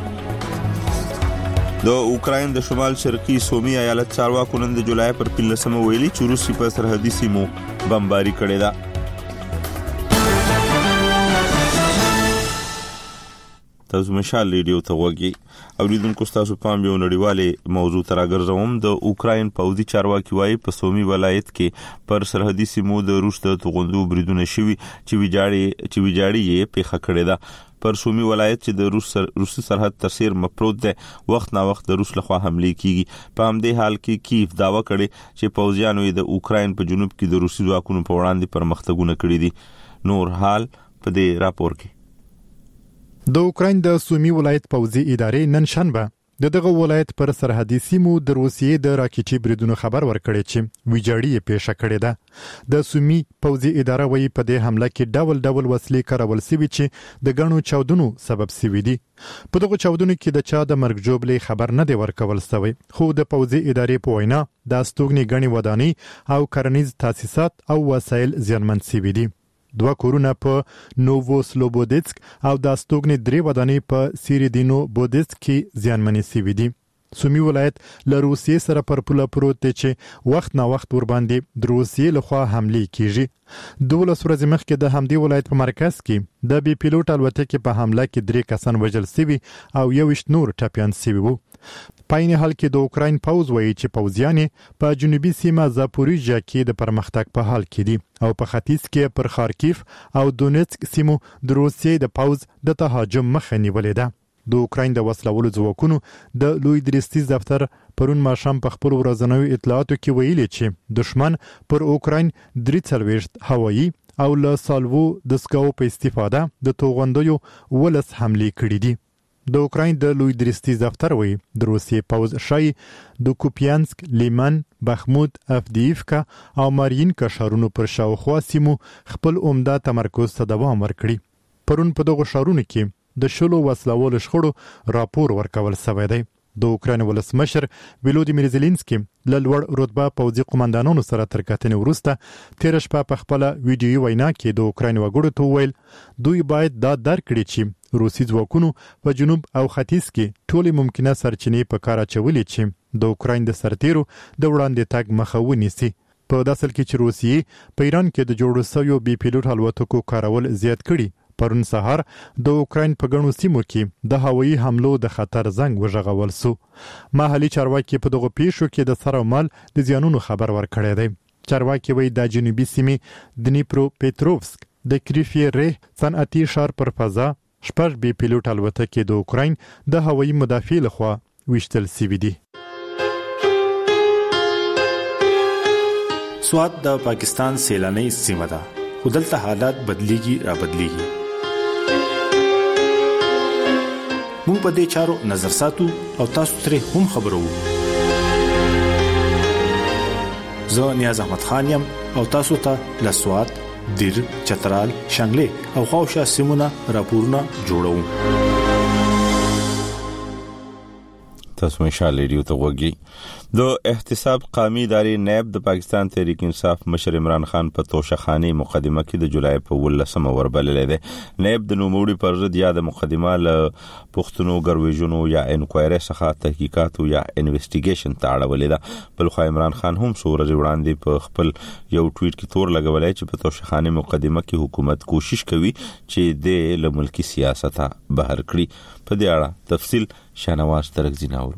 د اوکراین د شمال شرقي سومي ایالت چارواکو نن د جولای پر 15 ویلي چې روسي په سرحدي سیمو بمباري کړې ده تاسو مشال ریډیو ته وګورئ اوریدونکو تاسو پام یو نړیواله موضوع تر راګرځوم د اوکراین پوځي چارواکي وایي په سومي ولایت کې پر سرحدي سیمو د روس د توغندو بریدونه شوي چې ویجاړي یې پیښه کړې ده پر سومي ولایت چې د روسي سرحد تر سیر مپروت ده وخت نا وخت د روس لخوا حمله کیږي په همدې حال کې کیف داوا کړي چې پوځیانو د اوکراین په جنوب کې د روسي ځواکونو په وړاندې پرمختګونه کړي دي نور حال په دې راپور کې د اوکراین د سومي ولایت پوځي ادارې نن شنبه دغه ولایت پر سرحدي سیمو د روسیې د راکټي بریدونو خبر ورکړی چې ویجاړي پیښه کړې ده د سومي پوځي اداره وایي په دې حمله کې ډول وسلې کارول شوي چې د غنو چاودنو سبب شوي دي په دغه چاودنو کې د چا د مرګ جوړلې خبر نه دی ورکول شوی خو د پوځي ادارې په وینا د استوګنې غني ودانۍ او کرنیز تاسیسات او وسایل زیانمن شوي دي 2 کورونه په نوو سلوبودسک او د استوګنې 3 ودانۍ په سیریدینو بودسک کې زیانمنې شوي دي سومي ولایت له روسیې سره پر پوله پروت دی چې وخت نا وخت ور باندې د روسیې لخوا حمله کیږي 12 ورځې مخکې د همدې ولایت په مرکز کې د بي پیلوټ الوتکې په حمله کې 3 کسان وژل شوي او 21 نور ټپيان شوي وو په عین حال کې د اوکراین پوځ وایي چې پوځیان په جنوبي سیمه زاپوریژیا کې د پرمختګ په حال کې دي او په ختیځ کې پر خارکیف او دونیتسک سیمو د روسیې د پوځ د تهاجم مخه نیولې ده د اوکراین د وسلوالو ځواکونو د لوی درستیز دفتر پرون ماښام په خپل ورځنوي اطلاعاتو کې ویلي چې دشمن پر اوکراین 43 هوایي او له سالوو د سکاو په استفاده د توغندیو ولس حمله کړې دي د اوکراین د لوی درستي دفتر وی د روسیې پوز شای د کوپیانسک، لیمن، بخمود، افدیفکا او مارینکا ښارونو پر شاوخوا سیمو خپل عمده تمرکز ته دوام ورکړي. پرون په دغه ښارونو کې د شلو وسلوالو شخړو راپور ورکول شوی دی. د اوکراین ولسمشر ولودیمیر زيلنسکي له لوړ رتبه پوځي قومندانانو سره تر کتنې وروسته تیر شپه په خپل ویډیو وینا کې د اوکراین وګړو ته ویل دوی باید دا درک کړي چې روسي ځواکونو په جنوب او ختیځ کې ټولې ممکنه سرچینې په کار اچولې چې د اوکراین د سرتیرو د وړاندې تګ مخه ونیسي. په داسل کې چې روسیې په ایران کې د جوړو شویو بي پیلوټ الوتکو کارول زیات کړي. پرون سهار د اوکراین په ګڼو سیمو کې د هوایي حملو د خطر زنګ وژغول سو. محلي چارواکي په دغه پیښو کې د سر او مال د زیانونو خبر ورکړی دی. چارواکي وایي د جنوبي سیمې دنیپرو پیټروفسک د کریفي ری صنعتي ښار پر فضا شپږ بي پیلوټ الوتکې د اوکراین د هوایي مدافع لخوا ویشتل شوي دي. سوات د پاکستان سیلاني سیمه ده، خو دلته حالات بدلیږي را بدلیږي. مونږ په دې چارو نظر ساتو او تاسو ترې هم خبرو. زه نیاز احمد خان یم او تاسو ته لسوات، دیر، چترال، شنګلې او خواوشا سیمونه راپورونه جوړوم. تاسو مشال ریډیو ته وګورئ. د احتساب قومي ادارې نیب د پاکستان تحریک انصاف مشر عمران خان په توشخاني مقدمه کې د جولای په 18 وربللې ده. نیب د نوموړي پر ضد یا د مقدمه له پښتنو ګرویژنو یا انکوایری څخه تحقیقات یا انویسټیګیشن ته اړولې ده. بلخو عمران خان هم سورج وړاندې په خپل یو ټویټ کې تور لګولای چې په توشخاني مقدمه کې حکومت کوشش کوي چې د ملکی سیاست بهر کړي. په دې اړه تفصیل شانواز ترکزی ناورو.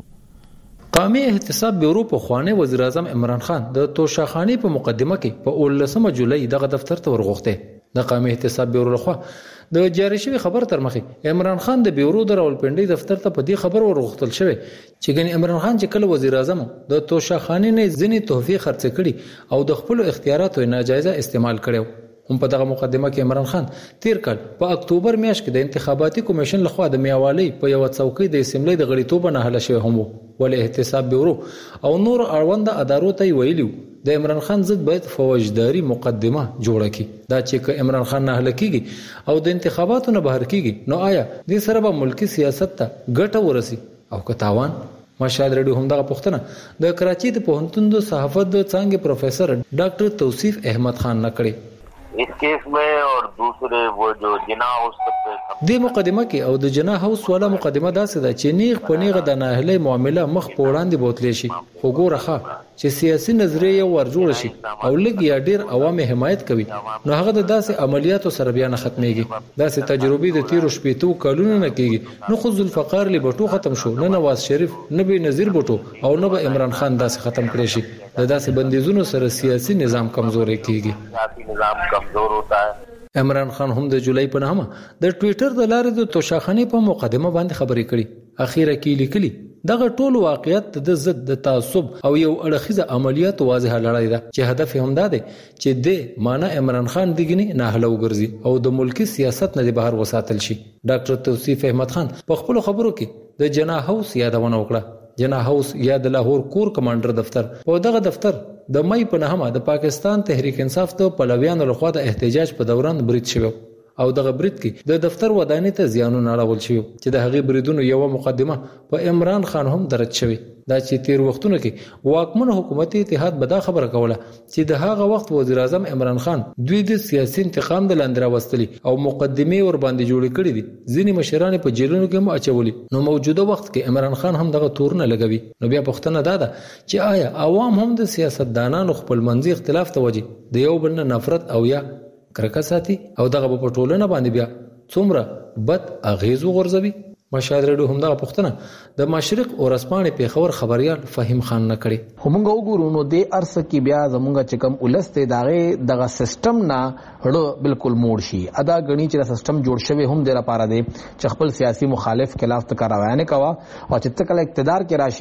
قومي احتساب بیورو په خوانه وزیر اعظم عمران خان د توشخاني په مقدمه کې په 18 جولای دغه دفتر ته ورغوښته. د قومي احتساب بیورو لخوا د جاری شوی خبر تر مخه عمران خان د بیورو د راولپنډي دفتر ته په دې خبر ورغوښتل شوی چې ګنې عمران خان چې کله وزیر اعظم د توشخاني نه ځینې تحفې خرڅ کړي او د خپل اختیاراتو ناجایزه استعمال کړو. هم په دغه مقدمه کې عمران خان تیر کال په اکتوبر میاشت کې د انتخاباتي کمیشن لخوا د میاوالي په یو څوکۍ د اسمبلی د غړیتوب نه حل شوی هم ول احتساب بیورو او نور اړوند ادارو ته ویلو د عمران خان ضد باید فوجداري مقدمه جوړه کړي. دا چې عمران خان نه حل کیږي او د انتخاباتو نه بهر کیږي نو آیا د سره به ملکی سیاست ته ګټه ورسي او که تاوان؟ مشال ریډیو هم دغه پوښتنه د کراچي د پوهنتون د صحافت د څانګې پروفیسر ډاکټر توصیف احمد خان نه کړي. اس کیس میں اور دوسرے وہ جو جنا ہاؤس د مقدمه کې او د جنا هاوس ولا مقدمه داسې ده چې نیغ پنیغه د ناهله معاملې مخ پوړاندې بوتلې شي. خو ګورخه چې سیاسي نظریه ورجوړ شي او لګ یا ډیر عوامي حمایت کوي نو هغه د داسې عملیاتو سره بیا نه ختميږي. داسې تجربې د 13 کلونو نه کېږي. نو خو ذوالفقار لبټو ختم شو، نه نواز شریف، نه به نذیر بټو او نه به عمران خان داسې ختم کړي شي. د داسې بندیزونو سره سیاسي نظام کمزوري کېږي. سیاسي نظام کمزور ہوتا ہے. عمران خان هم د جولای په نامه د ټوئیټر د لارې د توشخاني په مقدمه باندې خبرې کړې. اخیره کې لیکلي دغه ټول واقعیت د ضد د تعصب او یو اړخیزه عملیات واضحه لړۍ ده چې هدف هم دا دی چې د معنا عمران خان دګنی نه هلو ګرځي او د ملکی سیاست نه بهر وساتل شي. ډاکټر توصیف احمد خان په خپل خبرو کې د جنا هاوس یادونه وکړه. جنا هاوس یا د لاهور کور کمانډر دفتر او دغه دفتر د مې په نامه د پاکستان تحریک انصاف ته پلویانو لخوا د احتجاج په دوران برید شوی او دغه برید کې د دفتر ودانۍ ته زیانونه اړول شوی چې د هغې بریدونو یو مقدمه په عمران خان هم درج شوی. دا چې تیر وختونو کې واکمن حکومتي اتحاد به دا خبره کوله چې د هغه وخت وزیر اعظم عمران خان دوی د سیاسي انتقام د لاندې راوستلي او مقدمه ور باندې جوړې کړې دي. ځینې مشران په جیلونو کې هم اچولي. نو موجوده وخت کې عمران خان هم دغه تورونه لګوي. نو بیا پوښتنه دا ده چې آیا عوام هم د سیاستدانانو خپل منځي اختلاف ته وجه د یو بل نه نفرت او یا کرکه ساتي او دغه په ټولنه باندې بیا څومره بد اغیز وغورځوي؟ مشاهد ریډیو هم دغه پوښتنه د مشرق اورسپانې پیښور خبريال فهیم خان نه کړي. خو موږ وګورو نو د ارس کې بیا زمونږ چې کوم ولسته دغه سیستم نه هړو بالکل موړ شي. ادا غني چې سیستم جوړ شوی هم د لپاره دی چې خپل سیاسي مخالف خلاف تکراوانه کوا او چې تکل اقتدار کې راشه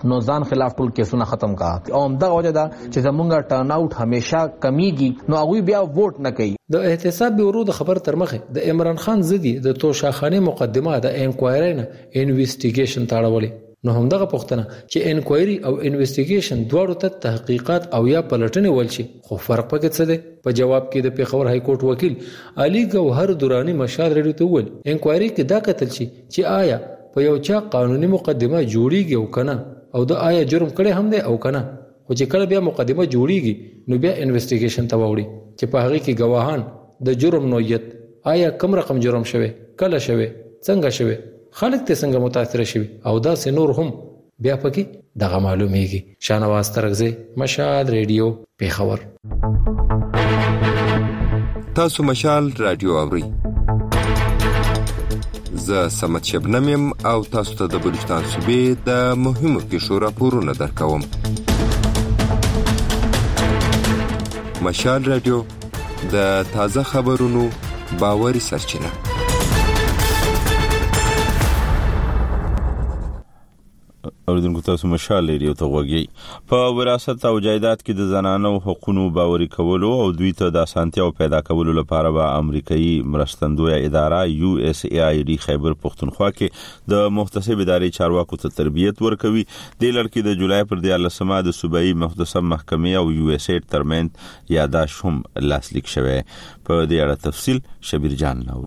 نو ځان خلاف ټول کیسونه ختم کا او همدغه وجه دا چې زمونږ ټرن اوټ همیشه کمیږي نو هغه بیا ووټ نه کوي. د احتساب بیورو د خبر تر مخه د عمران خان زدي د توشاخانه مقدمه د انکوایری نه انویسټیګیشن تاړولې. نو همدغه پوښتنه چې انکوایری او انویسټیګیشن دواړو ته تحقیقات او یا پلټنې ولشي خو فرق پکې څه دی؟ په جواب کې د پیښور های کورټ وکیل علي ګوهر دورانی مشال ریډیو ته وویل انکوایری کې دا کتل شي چې آیا په یو چا قانوني مقدمه جوړیږي او کنه او د آیا جرم کړي هم دی او کنه. خو چې کله بیا مقدمه جوړیږي نو بیا انویسټیګیشن ته وړي چې په هغه کې گواهان د جرم نوعیت آیا کم رقم جرم شوی کله شوی څنګه شوی خلک ته څنګه متاثر شوی او دا سه نور هم بیا پکې دغه معلومیږي. شانواز ترغزی مشال ریډیو پیښور. تاسو مشال رادیو اورئ. زه سمت شبنم يم او تاسو ته د بلوچستان صوبې د مهمو پیښو راپورونه درکوم. مشال رادیو د تازه خبرونو باوري سرچینه. اوریدونکو تاسو مشال ریډیو ته غوږی. په وراثت او جایداد کې د زنانو حقوقو باوري کولو او دوی ته د اسانتیاو پیدا کولو لپاره به امریکایي مرستندویه اداره USAID خیبر پختونخوا کې د محتسب ادارې چارواکو ته تربیت ورکوي. د لړ کې د جولای پر 14 د صوبایي محتسب محکمې او USAID ترمنځ یاداش هم لاسلیک شوه. په دې اړه تفصیل شبیر جان لاورو.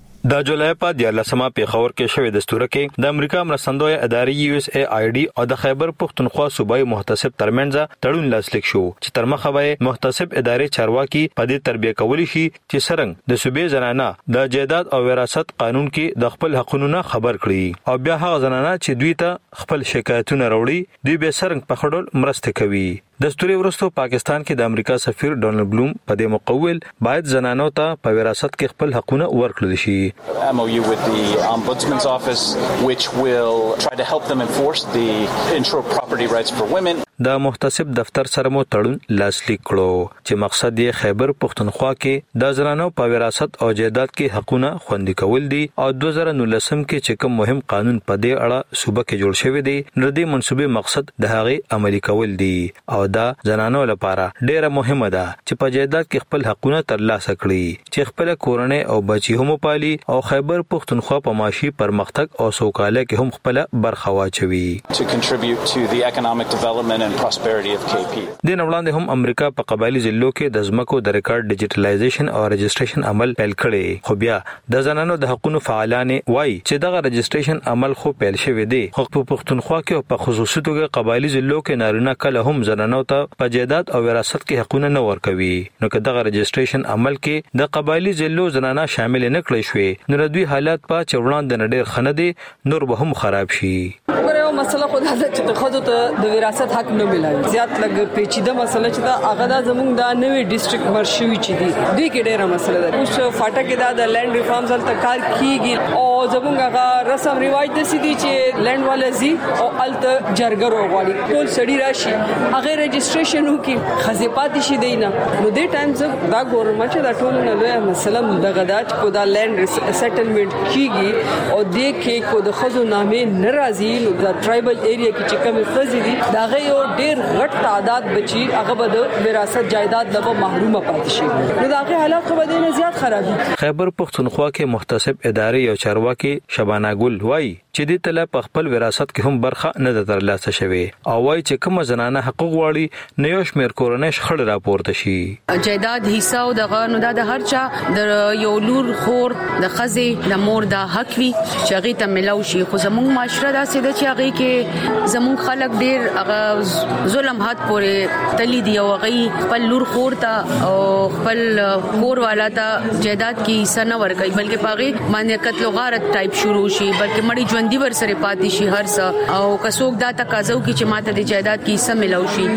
د جولای په 14 پیښور کې شوې دستور کې د امریکا مرستندوی ادارې USAID او د خیبر پختونخوا صوبایي محتسب ترمنځ تړون لاسلیک شو چې تر مخه به محتسب ادارې چارواکي په دې تربیه کولی شي چې څنګه د صوبې زنانه د جایداد او وراثت قانون کې د خپل حقوقو خبر کړي او بیا هغه زنانه چې دوی ته خپل شکایتونه راوړي دوی به څنګه په خړول مرسته کوي. دستوري ورستو پاکستان کې د امریکا سفیر ډونالد بلوم په دې مقول باید زنانو ته په وراثت کې خپل حقوقونه ورکړل شي. MOU with the Ombudsman's office which will try to help them enforce the intro property rights for women. د محتسب دفتر سره مو تړون لاسلیک کړو چې مقصد یې خیبر پختونخوا کې د زنانو په وراثت او جایداد کې حقوقونه خوندي کول دي او 2019 کې چې کوم مهم قانون په دې اړه صوبه کې جوړ شوی دی نو د منسوبې مقصد د هغه عملي کول دي او دا زنانو لپاره ډیره مهمه ده چې په جایداد کې خپل حقوقونه ترلاسه کړي چې خپل کورنۍ او بچي هم پالي او خیبر پختونخوا په معاشي پرمختګ او سوکاله کې هم خپل برخه واچوي. To contribute to the economic development and prosperity of KP. د نوړاندې هم امریکا په قبایلی ضلعو کې د ځمکو د ریکارډ ډیجیټلایزیشن او رجسټریشن عمل پیل کړي خو بیا د زنانو د حقوقو فعالان وایي چې دغه رجسټریشن عمل خو پیل شوی دی خو په پختونخوا کې په خصوصي توګه قبایلی ضلعو کې نارینه کله هم زنانو ته په جایداد او وراثت کې حقوقونه نه ورکوي نو که دغه رجسټریشن عمل کې د قبایلی ضلعو زنانه شامل نه کړي شوی نو دوی حالات په چوړان د نډیر خنه دي نور به هم خراب شي. مسله خو دا چې د خدو ته د وراثت حق نه ملایي زیات لګ پیچیده مسله چې دا هغه د زمونږ د نوې ډیسټریکټ مرشوي چې دي دوی کې ډیره مسله ده اوس فاټه کې دا لند ریفارمز تل کار کیږي او زمونږ هغه رسم رواج د سيدي چې لند والزي او الته جرګرو غواړي ټول سړي راشي هغه رجسټریشن وکي خزيپات شي دینه نو دې ټایم څخه دا ګورنمنت چې دا ټول نه لوي مسله دغه داج کو دا لند سیټلمنت کیږي او دې کې کو د خزو نامې ناراضي نو دا ټرایبل ایریا کې چې کوم خزي دي دا غي ډېر غټ تعداد بچي هغه به د وراثت جایداد له محرومه پاتې شي نو دا غي حالات خو به ډېر زیات خرابي. خیبر پختونخوا کې محتسب ادارې او چارواکي شبانه ګل وایي چې د تل په خپل وراثت کې هم برخه نه ترلاسه شوی او وایي چې کوم زنانه حقوق غواړي نه یو شمیر کورنۍ شخړ راپورته شي. جایداد حصہ او دغه نو د هر چا د یو لور خور د خزي د مور د حق وی چې هغه ته ملو شي خو زموږ معاشره دا سده چې هغه کې زموږ خلک ډیر هغه ظلم حد پورې تلی دی او هغه خپل لور خور ته او خپل کور والا ته جایداد کې حصہ نه ورکړي بلکې پاغي باندې قتل او غارت ټایپ شروع شي بلکې مړی ژوندۍ ور سره پاتې شي هر څه او کڅوګ دا تقاضو کې چې ماته د جایداد کې حصہ ملو شي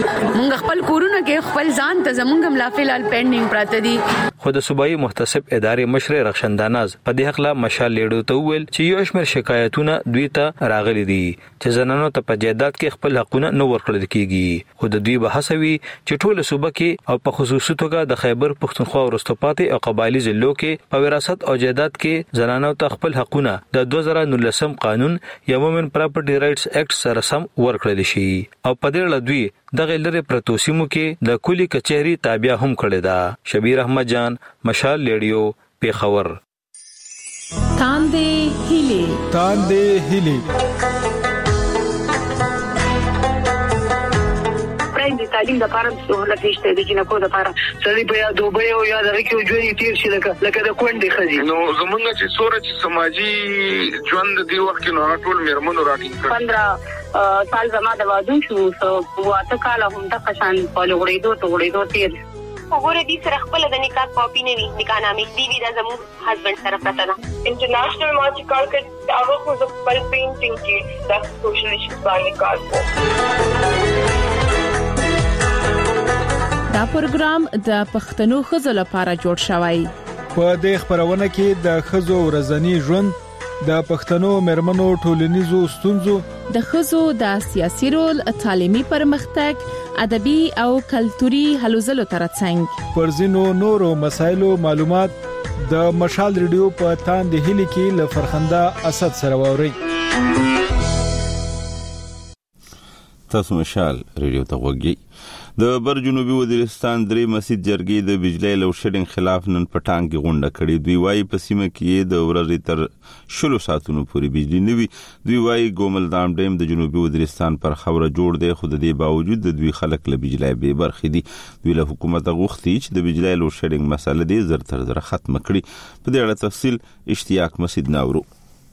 مونږ خپل کورونه کې خپل ځان ته زمونږ ملافلال پینډینګ پراته دي. خو د صوبایي محتسب ادارې مشر رخشنداناز په دې حق لا مشال لیډو ته ویل چې یو شمېر شکایتونه دوی ته راغلي دي چې زنانو ته په جایداد کې خپل حقونه نه ورکړل کیږي. خو د دوی بحثوي چې ټول صوبه کې او په خصوصي توګه د خیبر پښتونخوا ورستو پاتې او قبایلی ضلعو کې په وراثت او جایداد کې زنانو ته خپل حقونه د 2019 قانون یا وومن پراپرټي رائټس ایکټ سره سم ورکړل شي او په دې لړ دوی د غلره پروتوسیمو کې د کلی کچهری تابع هم کړی دا. شبیر احمد جان، مشال ریډیو، پیښور. تاندې هیلې د تعلیم لپاره سہولت نشته د جنکو لپاره سړي په دوبه او یا د ریکو ژوند تیر شي لکه د کونډې خزي. نو زمونږ چې سورج سماجی ژوند دی وخت نو ټول میرمنو راټینګ کړ. 15 سال زما د واده شو سو واته کال هم د قشان په لغړېدو تیر وګوره دې سره خپل د نکاح کاپی نه وي نکاح نامې دی دا زموږ هسبند سره پته ده. انټرنیشنل ما چې کار کړ هغه خو د خپل پینټینګ کې د سوشل ایشوز باندې کار کوي. دا پروګرام د پښتنو ښځو لپاره جوړ شوی. په دې خبرونه کې د ښځو ورځنی ژوند، د پښتنو مرمنو ټولنیزو ستونزو، د ښځو د سیاسي رول، تعلیمي پرمختګ، ادبي او کلتوري هلو ځلو ترڅنګ پر ځینو نورو مسایلو معلومات د مشال ریډیو په تاندې هیلې کې له فرخنده اسد سره ووري. تاسو مشال ریډیو ته وګورئ. د بر جنوبي وزیرستان درې مسجد جرګې د بجلی لوډ شیډینګ خلاف نن پټانګ کې غونډه کړې. دوی وايي په سیمه کې د ورځې تر 16 ساعتونو پورې بجلی نه وي. دوی وايي ګوملدام ډیم د جنوبي وزیرستان پر خوره جوړ دی، خو د دې باوجود د دوی خلک له بجلی بې برخې دي. دوی له حکومت غوښتي چې د بجلی لوډ شیډینګ مسله دې زر تر زر ختم کړي. په دې اړه تفصیل اشتیاق مسجد ناورو.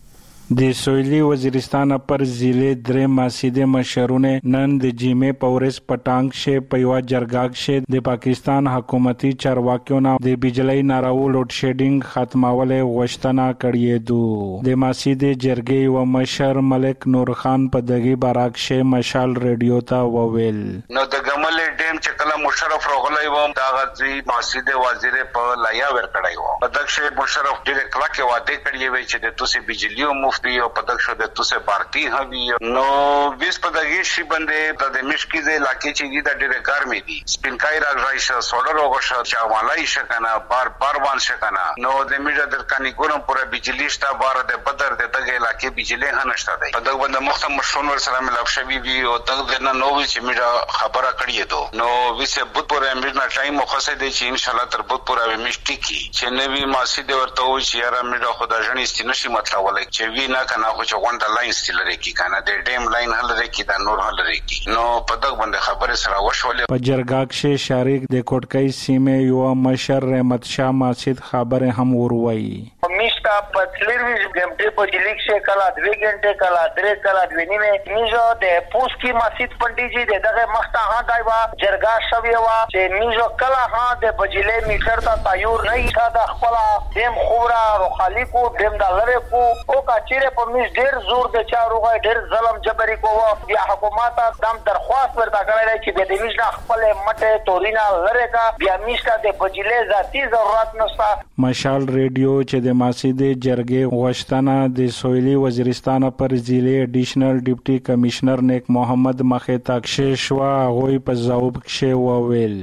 د سویلي وزیرستان پر ضلع درې مسجد مشرونه نن د جمعې په ورځ پټانګ شه په یو جرګه کې د پاکستان حکومتي چارواکیو نه د بجلی ناراو لوډ شیډینګ ختمول غوښتنه کړې ده. د مسجد جرګې و مشر ملک نور خان په دغه بارکشه مشال ریډیو ته وویل نو د ګمل ډیم چې کله مشرف راغلی و دا غزي مسجد وزیر په لایا ور کړی و. په دغه مشرف ډېر کله کې وعده کړی وی چې د توسي بجلی او مفتی او پدک شو د توسه بارتی هوی نو بیس پدغی شی باندې د مشکی ز علاقې چې د ډېر ګرمي دي سپینکای راځي ش سولر وګش چاوالای شکنه بار وان شکنه نو د میډه در کانی ګورم پورا بجلی شتا بار د بدر د دغه علاقې بجلی هنشته دی. په دغه باندې مختم مشون ور سره ملاب شوی وی او دغه نه نو چې میډه خبره کړی دو نو وسه بوت پورا میډه ټایم مخصه دی چې ان شاء الله تر بوت پورا مشتی کی چې نوی ماسید ورته و چې یاره میډه خدای جن استنشي مطلب ولای چې وی نه کنه خو چې غونډه لاین ستل لري کی کنه د ډیم لاین هل لري کی دا نور هل لري کی نو په دغه باندې خبره سره وشولې. په جرګه کې شریک د کوټکای سیمه یو مشر رحمت شاه مسجد خبره هم وروي میشتا پتلری ګمټه په جلیک شه کلا 2 غنټه کلا 3 کلا 2 نیمه میجو د پوس کی مسجد پنډي جی دغه مخته ها دایوا جرګه شوی وا چې میجو کلا ها د بجلی میټر ته تایور نه ایسا د خپل دیم خورا او خالقو دیم د لری کو او کا چیرې په میز ډیر زور د چاروغه ډیر ظلم جبري کوو بیا حکومت دم درخواست ورته کړی چې د میز خپل مټه تورینا لری کا بیا میشتا د بجلی ذاتی ضرورت نشته. مشال ریډیو چې د مسجد جرګې غوښتنه د سویلي وزیرستان پر ضلع اډیشنل ډیپټي کمشنر نیک محمد مخه تاکشه شو غوي په ځواب کې وویل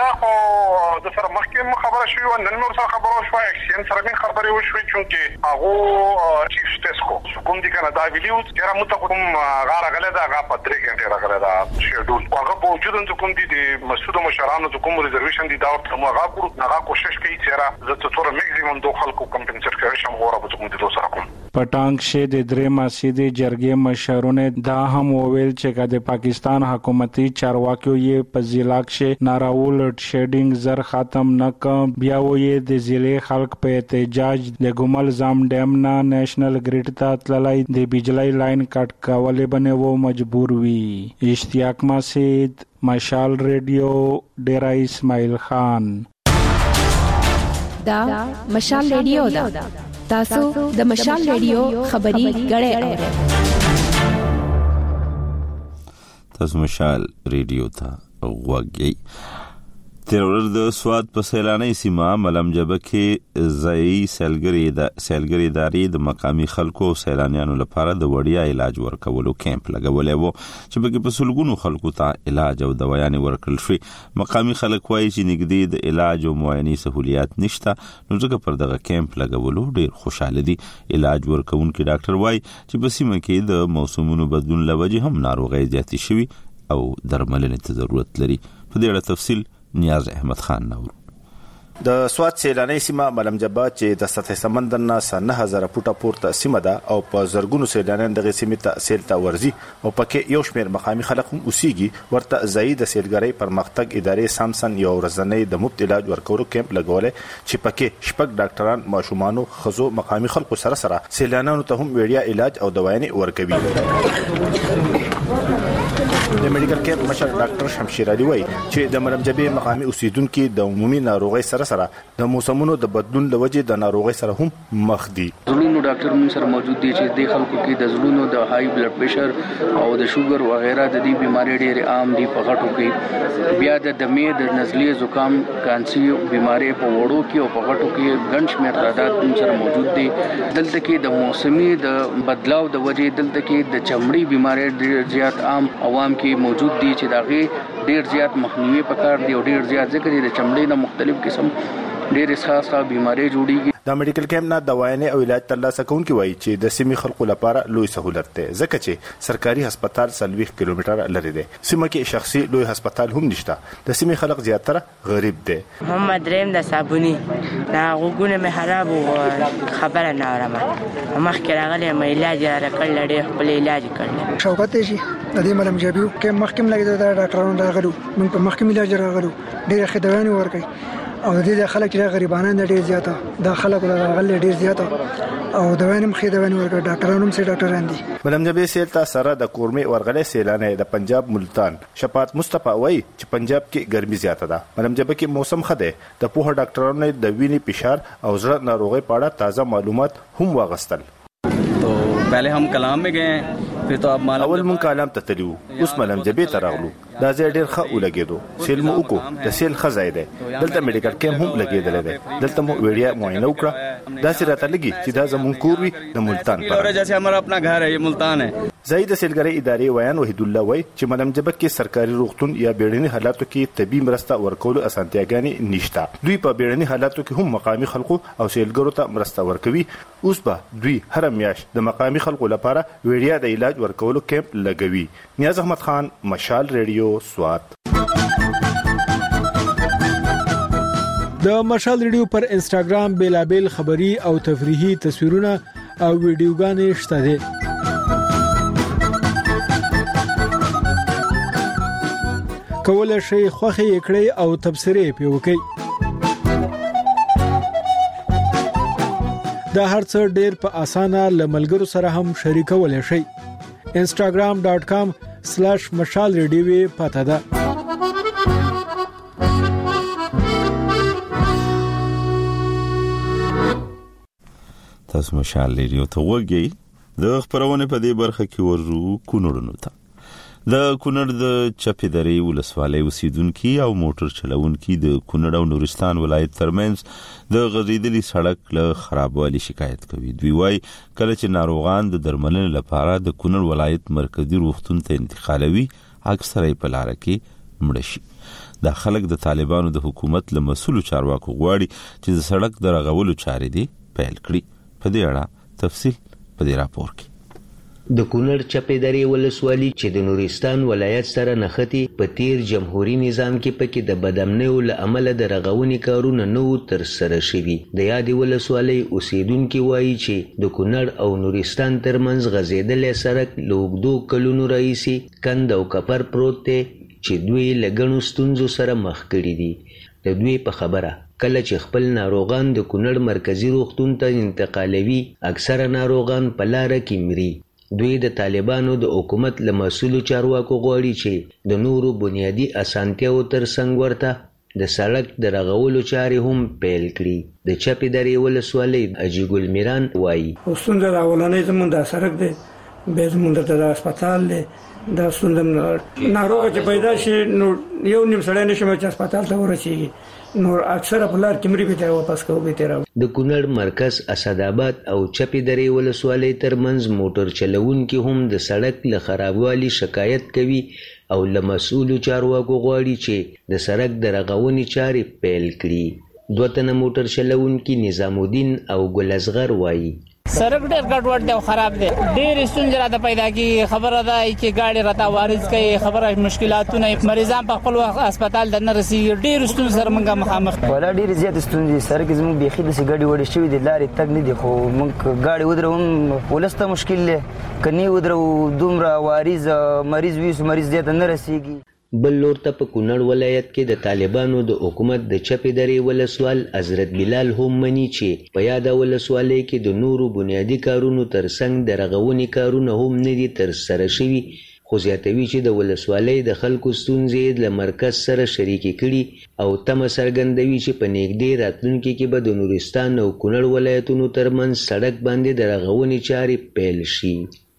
د سره محکم خبره شوی و نن نور سره خبره شوی اکسین سره من خبره وشوي چې هغه چیف سټیسکو کوم دي کنه دا ویډیو چې موږ ته کوم غاره غله دا غا په 3 غنټه راغله دا شیډول هغه په وجود د کوم دي د مسعود مشرانو د کوم ریزرویشن دي دا هغه کړو هغه کوشش کوي چې را زه ته میکسیمم دوه خلکو کمپنسیټ کوي شم غوړه به کوم دي دوه کوم. پټانګ شه د درې مسجد جرګې مشرونه دا هم وویل چې د پاکستان حکومتي چارواکیو یې په ضلع کې ناراول شیډینګ زر ختم نکم بیا وې د ضلع خلک په احتجاج د ګمل زام ډیم نه نېشنل ګریډ ته تللای د بجلی لاین کټ کولې باندې وو مجبور وی. اشتیاق مسجد مشال ریډیو ډیرا اسماعیل خان. دا مشال ریډیو دا تاسو د مشال ریډیو خبري غړې اورئ. تاسو مشال ریډیو ته غوږی. تیر ورځ د سواد په سیلاني سیمه ملمجبه کې ځایي سیلګري ادارې د مقامي خلکو او سیلانیانو لپاره د وړیا علاج ورکولو کیمپ لګولې وو چې په کې په سلګونو خلکو ته علاج او دوايانې ورکړل شوې. مقامي خلک وایي چې نږدې د علاج او معاینې سہولیات نشته، نو ځکه پر دغه کیمپ لګولو ډیر خوشاله دي. علاج ورکوونکي ډاکټر وایي چې په سیمه کې د موسمونو بدلون لوجه هم ناروغي زیاتې شوي او درملنې ته ضرورت لري. په دې اړه تفصیل نیاز احمد خان نورو. د سواد سیلاني سیمه ملمجبه چې د سطح سمندر نه 9000 فوټه پورته سیمه ده او په زرګونو سیلانیان دغه سیمه ته سیل ته ورځي او پکې یو شمېر مقامي خلک هم اوسېږي. ورته ځایي د سیلګرۍ پرمختګ ادارې سامسن یو ورځنی د مفت علاج ورکولو کیمپ لګولې چې پکې شپږ ډاکټران ماشومانو خزو مقامي خلکو سره سیلانیانو ته هم وړیا علاج او دوايانې ورکوي. د میډیکل کیمپ مشر ډاکټر شمشیر علي وایي چې د ملمجبې مقامي اوسیدونکو د عمومي ناروغي سره د موسمونو د بدلون لوجې د ناروغي سره هم مخ دي. زړونو ډاکټر مون سره موجود دي چې د خلکو کې د زړونو د هاي بلډ پریشر او د شوګر وغیرہ د دې بيمارۍ ډېر عام دي په غټو کې. بیا د دمې د نزلې زکام کانسي بيمارۍ په وړو کې او په غټو کې ګڼ شمېر تعداد مون سره موجود دي. دلته کې د موسمي د بدلاو د وجې دلته کې د چمړي بيمارۍ ډېر زیات عام عوام کې موجود دي چې داغه ډیر زیات مخنیوي پکار دی او ډیر زیات ذکر د چمړې نه مختلف قسم ډیر اساسه بيمارۍ جوړیږي. د میډیکل کیمپ نه دوايانې او علاج ترلاسه کوونکي وایي چې د سیمې خلکو لپاره لوی سہولت ده ځکه چې سرکاري هسپتال 40 کیلومتر لري دی. سیمه کې شخصي لوی هسپتال هم نشته. د سیمې خلک زیاتره غریب دي. محمد رحیم د صابونی دا غوګونه مې خراب او خبره نه اورم. مخکې راغلی مې علاج راکړل، ډېر خپل علاج کړل. شوکت شي د دې ملمجبیو کې مخکې لګیدل د ډاکټرانو راغلو موږ په مخکې علاج راغلو ډېر خدمات ورکړي او د دې خلک چې غریبانه ډېر زیاته د خلکو راغلي ډېر زیاته او دوانم خدمات ورکړي. ډاکټرانو هم سي ډاکټران دي. ملمجبې سیلتا سره د کورمي ورغلې سیلانه د پنجاب ملتان شفاعت مصطفی وایي چې پنجاب کې ګرمي زیاته ده. ملمجبې کې موسم خده د پوهه ډاکټرانو د وینې فشار او زړه ناروغي په اړه تازه معلومات هم واغستل. تو پہلے ہم کلام میں گئے پھر تو اب اول مون کلام ته تلو اوس ملمجبې ته راغلو. دا ځای ډېر ښه ولګېدو. سیل مو وکړو د سیل ښه ځای دی. دلته میډیکل کیمپ هم لګېدلی دی. دلته مو وړیا معاینه وکړه. داسې راته لګي چې دا زموږ کور وي د ملتان پر جیسے ہمارا اپنا گھر ہے یہ ملتان ہے. ځای د سیلګرۍ ادارې ویان وحید الله وایي چې ملمجبه کې سرکاري روغتون یا بیړني حالاتو کې طبي مرسته ورکولو اسانتیاګانې نشته. دوی په بیړني حالاتو کې هم مقامي خلکو او سیلګرو ته مرسته ورکوي. اوس به دوی هر میاشت د مقامي خلکو لپاره وړیا د علاج ورکولو کیمپ لګوي. نیاز احمد خان، مشال ریډیو، سوات. د مشال ریډیو پر انسټاګرام بیلابل خبری او تفریحي تصویرونه او ویډیوګانې شته دي. کولای شئ خوښي کړئ او تبصرې پې وکړئ. دا هر څه ډېر په اسانه لملګرو سره هم شریکولای شئ. instagram.com/mashalradio پته ده. تاسو مشال ریډیو ته وګورئ. د خبرونه په دې برخه کې ورو کونړونو ته د کونړ د چپیدری ولسوالۍ اوسیدونکو او موټر چلوونکو د کونړ او نورستان ولایت ترمنځ د غزیدلی سړک له خرابوالي شکایت کوي. دوی وايي کله چې ناروغان د درملنې لپاره د کونړ ولایت مرکزی روغتون ته انتقالوي اکثره په لار کې مړ شي. دا خلک د طالبانو د حکومت له مسؤلو چارواکو غواړي چې د سړک د رغولو چارې دی پیل کړي. په دې اړه تفصیل په دې راپور کې. د کونړ چپیدری ولسوالۍ چې د نورستان ولایت سره نښتي په تیر جمهوریت نظام کې پکې د بدامنیو له امله د رغونې کارونه نو تر سره شوي. د یادې ولسوالۍ اوسیدونکو وایي چې د کونړ او نورستان ترمنځ غځېدلی سړک له اوږدو کلونو راهیسې کند او کپر پروت دی چې دوی له ګڼو ستونزو سره مخ کړي دي. د دوی په خبره کله چې خپل ناروغان د کونړ مرکزی روغتون ته انتقالوي اکثره ناروغان په لاره کې مري. دوی د طالبانو د حکومت له مسؤلو چارواکو غواړي چې د نورو بنیادی اسانتیاو تر څنګ ورته د سړک د رغولو چارې هم پیل کړي. د چپیدری ولسوالۍ اجي ګل میران وایي ستونزه د اولنۍ زموږ د سړک دی به زموږ د هسپتال د ستوندم ناروغ چې پیدا شي نو یو نیم سړی نشي چې هسپتال ته ورسیږي نو اکثره په لار کې مړي به ته واپس کوو به تیرا د کونړ مرکز اسداباد او چپی درې ولسوالۍ ترمنځ موټر چلوونکي هم د سړک له خرابوالي شکایت کوي او له مسؤلو چارواکو غواړي چې د سړک د رغونې چارې پیل کړي. دوه تنه موټر چلوونکي نظام الدین او ګل اصغر وایي سړک ډېر ګډوډ دی او خراب دی. ډېرې ستونزې راته پیدا کېږي. خبره ده چې ګاډي راته وارد کوي، خبره مشکلاتونه، مریضان په خپل وخت هسپتال ته نه رسېږي. ډېرې ستونزې سره موږ مخامخ ولا ډېرې زیاتې ستونزې سړک زموږ بیخي داسې ګاډي وړې شوي دي، لارې تګ نه دي. خو موږ ګاډي ودرو هم ولس ته مشکل دی، که نه ودرو دومره وارث مریض وي مریض دې ته نه رسېږي. بل لور ته په کونړ ولایت کې د طالبانو د حکومت د چپې درې ولسوال حضرت بلال هم مني چې په یاده ولسوالۍ کې د نورو بنیادي کارونو ترڅنګ د رغونې کارونه هم نه دي ترسره شوي، خو زیاتوي چې د ولسوالۍ د خلکو ستونزې له مرکز سره شریکې کړي او تمه څرګندوي چې په نږدې راتلونکي کې به د نورستان او کونړ ولایتونو ترمنځ سړک باندې د رغونې چارې پیل شي.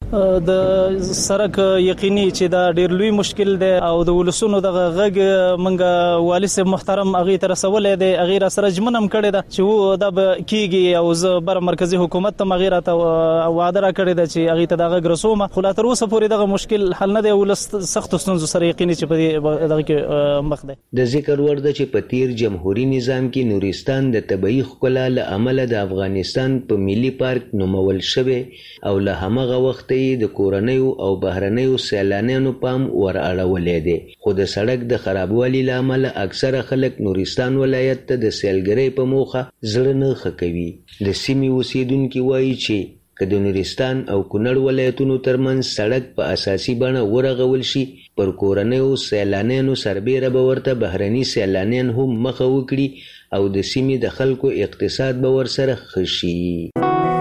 د سړک یقیني چې دا ډیر لوی مشکل دی او د ولسونو دغه غږ منګه والي صاحب محترم هغه تر رسولې دی، هغه را سره جمنم کړی دا چې و دا کیږي او زه بر مرکزی حکومت ته مغیره ته وعده را کړی دا چې هغه ته دغه رسومه خو لا تر اوسه پورې دغه مشکل حل نه دی. ولس سخت ستونزو سره یقیني چې په دغه کې مخ دی. د ذکر وړ ده چې په تیر جمهوریت نظام کې نورستان د طبيعي ښکلا له امله د افغانستان په ملي پارک نومول شوی او له همغه وخت د کورنیو او بهرنیو سیلانیانو پام ور اړولې دي، خو د سړک د خرابوالي له امله اکثره خلک نورستان ولایت ته د سیلګرۍ په موخه زړه نه ښه کوي. د سیمې اوسیدونکي وایي چې که د نورستان او کونړ ولایتونو ترمنځ سړک په اساسي بڼه ورغول شي، پر کورنیو سیلانیانو سربیره به ورته بهرني سیلانیان هم مخه وکړي او د سیمې د خلکو اقتصاد به ورسره ښه شي.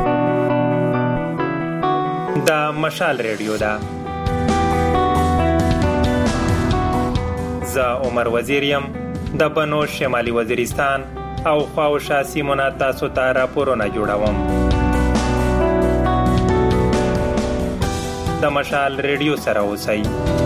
دا مشال ریډیو ده. زه عمر وزیر یم د بنو شمالي وزیرستان او خواوشا سیمونه تاسو ته راپورونه جوړوم. د مشال ریډیو سره اوسئ.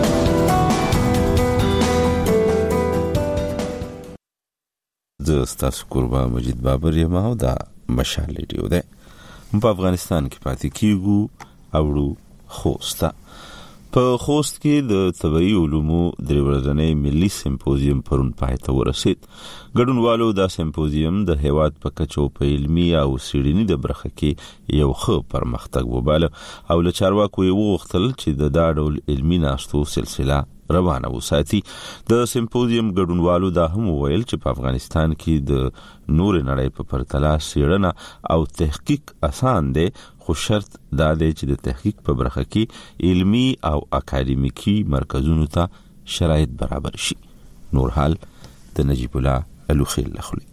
زه ستاسو کوربه مجید بابر یم او دا مشال ریډیو ده. په افغانستان کې پاتې کیږو اوړو خوست په خوست کې د طبي علومو درې ورځنی ملي سمپوزیم پرون پای ته ورسید. ګډونوالو دا سمپوزیم د هیواد په کچو په علمي او څېړنې د برخه کې یو ښه پرمختګ وباله او له چارواکو یې وغوښتل چې دا ډول علمي ناستو سلسله روانه وساتي. د سمپوزیم ګډونوالو دا هم وویل چې په افغانستان کې د نور نړۍ په پرتله څېړنه او تحقیق آسان دی، خو شرط دا دی چې د تحقیق په برخه کې علمي او اکاډمیکي مرکزونو ته شرایط برابر شي. نور حال د نجیب الله الوخیل لخوا.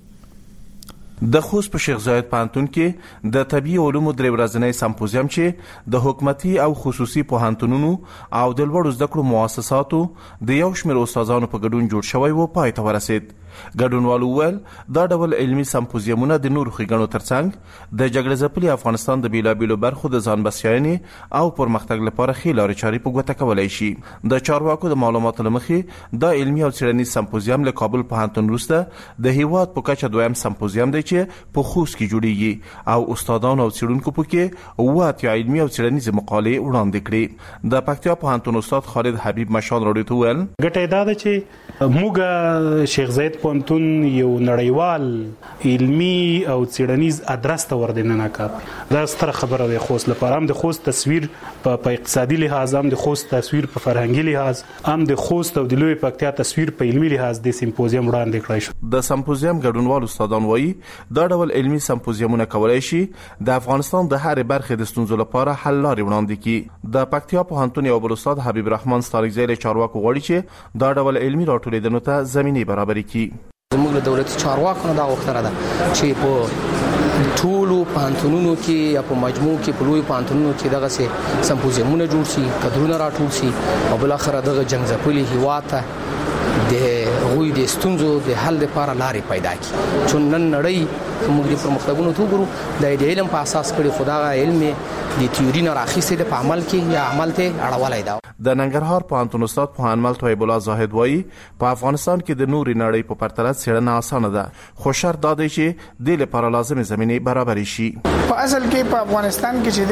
د خوست په شیخ زاید پوهنتون کې د طبي علومو درې ورځنی سمپوزیم چې د حکومتي او خصوصي پوهنتونونو او د لوړو زده کړو مؤسساتو د یو شمېر استادانو په ګډون جوړ شوی و پای ته ورسید. ګډونوالو ویل دا ډول علمي سمپوزیمونه د نورو ښېګڼو ترڅنګ د جګړې ځپلي افغانستان د بیلابیلو برخو د ځان بسیاینې او پرمختګ لپاره ښې لارې چارې په ګوته کولی شي. د چارواکو د معلوماتو له مخې دا علمي او څېړنیز سمپوزیم له کابل پوهنتون وروسته د هیواد په کچه دویم سمپوزیم دی چې په خوست کې جوړیږي او استادانو او څېړونکو پکې 7 علمي او څېړنیزې مقالې وړاندې کړي. د پکتیا پوهنتون استاد خالد حبیب مشال راډیو ته ویل ګټه دا ده چې موږ شیخ زاید پوهنتون یو نړیوال علمي او څېړنیز ادرس ته وردننه کړ. دا ستره خبره ده خوست لپاره، هم د خوست تصویر په اقتصادي لحاظ، هم د خوست تصویر په فرهنګي لحاظ، هم د خوست او د لوی پکتیا تصویر په علمي لحاظ د سمپوزیم وړاندې کړی شو. د سمپوزیم ګډونوال استادان وایي دا ډول علمي سمپوزیمونه کولای شي د افغانستان د هر برخې د ستونزو لپاره حل لارې وړاندې کړي. د پکتیا پوهنتون یو بل استاد حبیب رحمان ستانکزی له چارواکو غواړي چې دا ډول علمي راټولېدنو ته زمینه برابرې کړي. زموږ له دولتي چارواکو دا غوښتنه ده چې په ټولو پوهنتونونو کې یا په مجموع کې په لوی پوهنتونونو کې دغه سمپوزیمونه جوړ شي، کدرونه راټول شي او بل اخر دغه جنگ ځپلي هیواد ته د غوي د ستونزو د حل لپاره لارې پیدا کړي. چې نن نړۍ موږ د پرمختګونو ته وګورو د علم په اساس کړي، خدای علم د تیوري نه راخیسته د عمل کې یا عمل ته اړولای دا. د ننګرهار پوهنتون استاد پوهنمل طیب الله زاهد وایي په افغانستان کې د نوري نړۍ په پرتله څېړنه اسانه ده، خو شرط دا دی چې د لپاره لازمي زمینه برابر شي. په اصل کې په افغانستان کې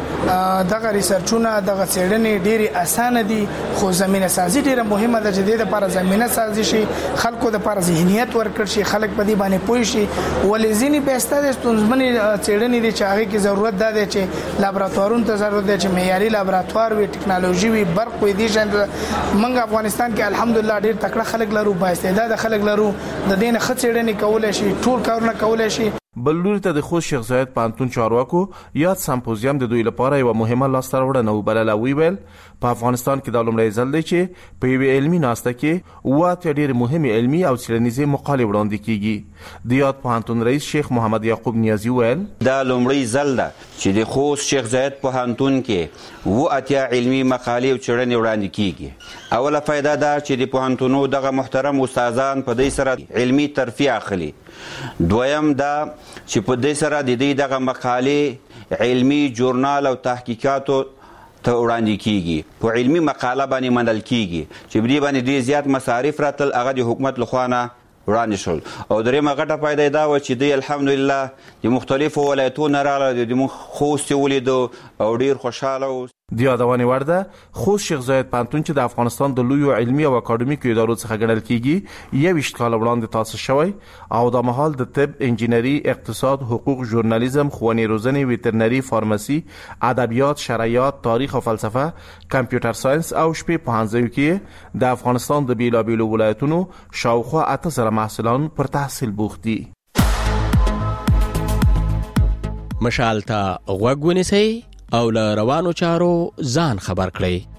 چې دغه ریسرچونه دغه څېړنې ډېری اسانه دي، خو زمينه سازي ډېره مهمه ده چې د لپاره زمينه سازي شي، خلکو د لپاره ذهنیت ورکړ شي، خلک په دې باندې پوه شي. ولې ځینې بهسته د ستونزمنې څېړنې دي چې هغه کې ضرورت ده چې لابراتوارونو ته ضرورت ده چې معیاري لابراتوار وي، ټکنالوژي وي، برق وي. دي منګ افغانستان کې الحمدلله ډېر تکړه خلک لرو، با استعداد خلک لرو، د دې نه خڅېړنې کولای شي، ټول کارونه کولای شي. بلوري ته د خوست شیخ زاید پوهنتون چارواکو یاد سمپوزیم د دوی لپاره یو مهمه لاسته راوړنه وبلله. ویل په افغانستان کې د لومړی ځل دی چې په یوې علمي ناسته کې واته ډېرې مهمې علمي او څېړنیزې مقالې وړاندې کیږي. د یاد پوهنتون رئیس شیخ محمد یعقوب نیازی ویل دا لومړی ځل ده چې د خوست شیخ زاید پوهنتون کې اتیا علمي مقالې او څېړنې وړاندې کیږي. اوله فائدہ دا چې د پوهنتونو دغه محترم استادان په دې سره علمي ترفیع اخلي. دویم دا چې په دې سره د دې دغه مقالې علمي جورنال او تحقیقاتو ته وړاندې کیږي، په علمي مقاله باندې منل کیږي چې په دې باندې ډېر زیات مصارف راتل هغه د حکومت لخوا نه وړاندې شول. او درېیمه غټه فایده دا وه چې دوی الحمدلله د مختلفو ولایتونو راغله، د خوست یې ولیدو او ډېر خوشحاله و. د یادونې وړ ده خوست شیخ زاید پوهنتون چې د افغانستان د لویو علمي او اکاډمیکو ادارو څخه ګڼل کیږي 21 کاله وړاندې تاسیس شوی او د مهال د طب، انجینري، اقتصاد، حقوق، ژورنالیزم، ښوونې روزنې، ویترنري، فارمسي، ادبیات، شرعیات، تاریخ او فلسفه، کمپیوټر ساينس او شپې پوهنځیو کې د افغانستان د بیلابیلو ولایتونو شاوخوا 8000 محصلان پر تحصیل بوخت دي. مشال ته غوږ ونیسئ او له روانو چارو ځان خبر کړئ.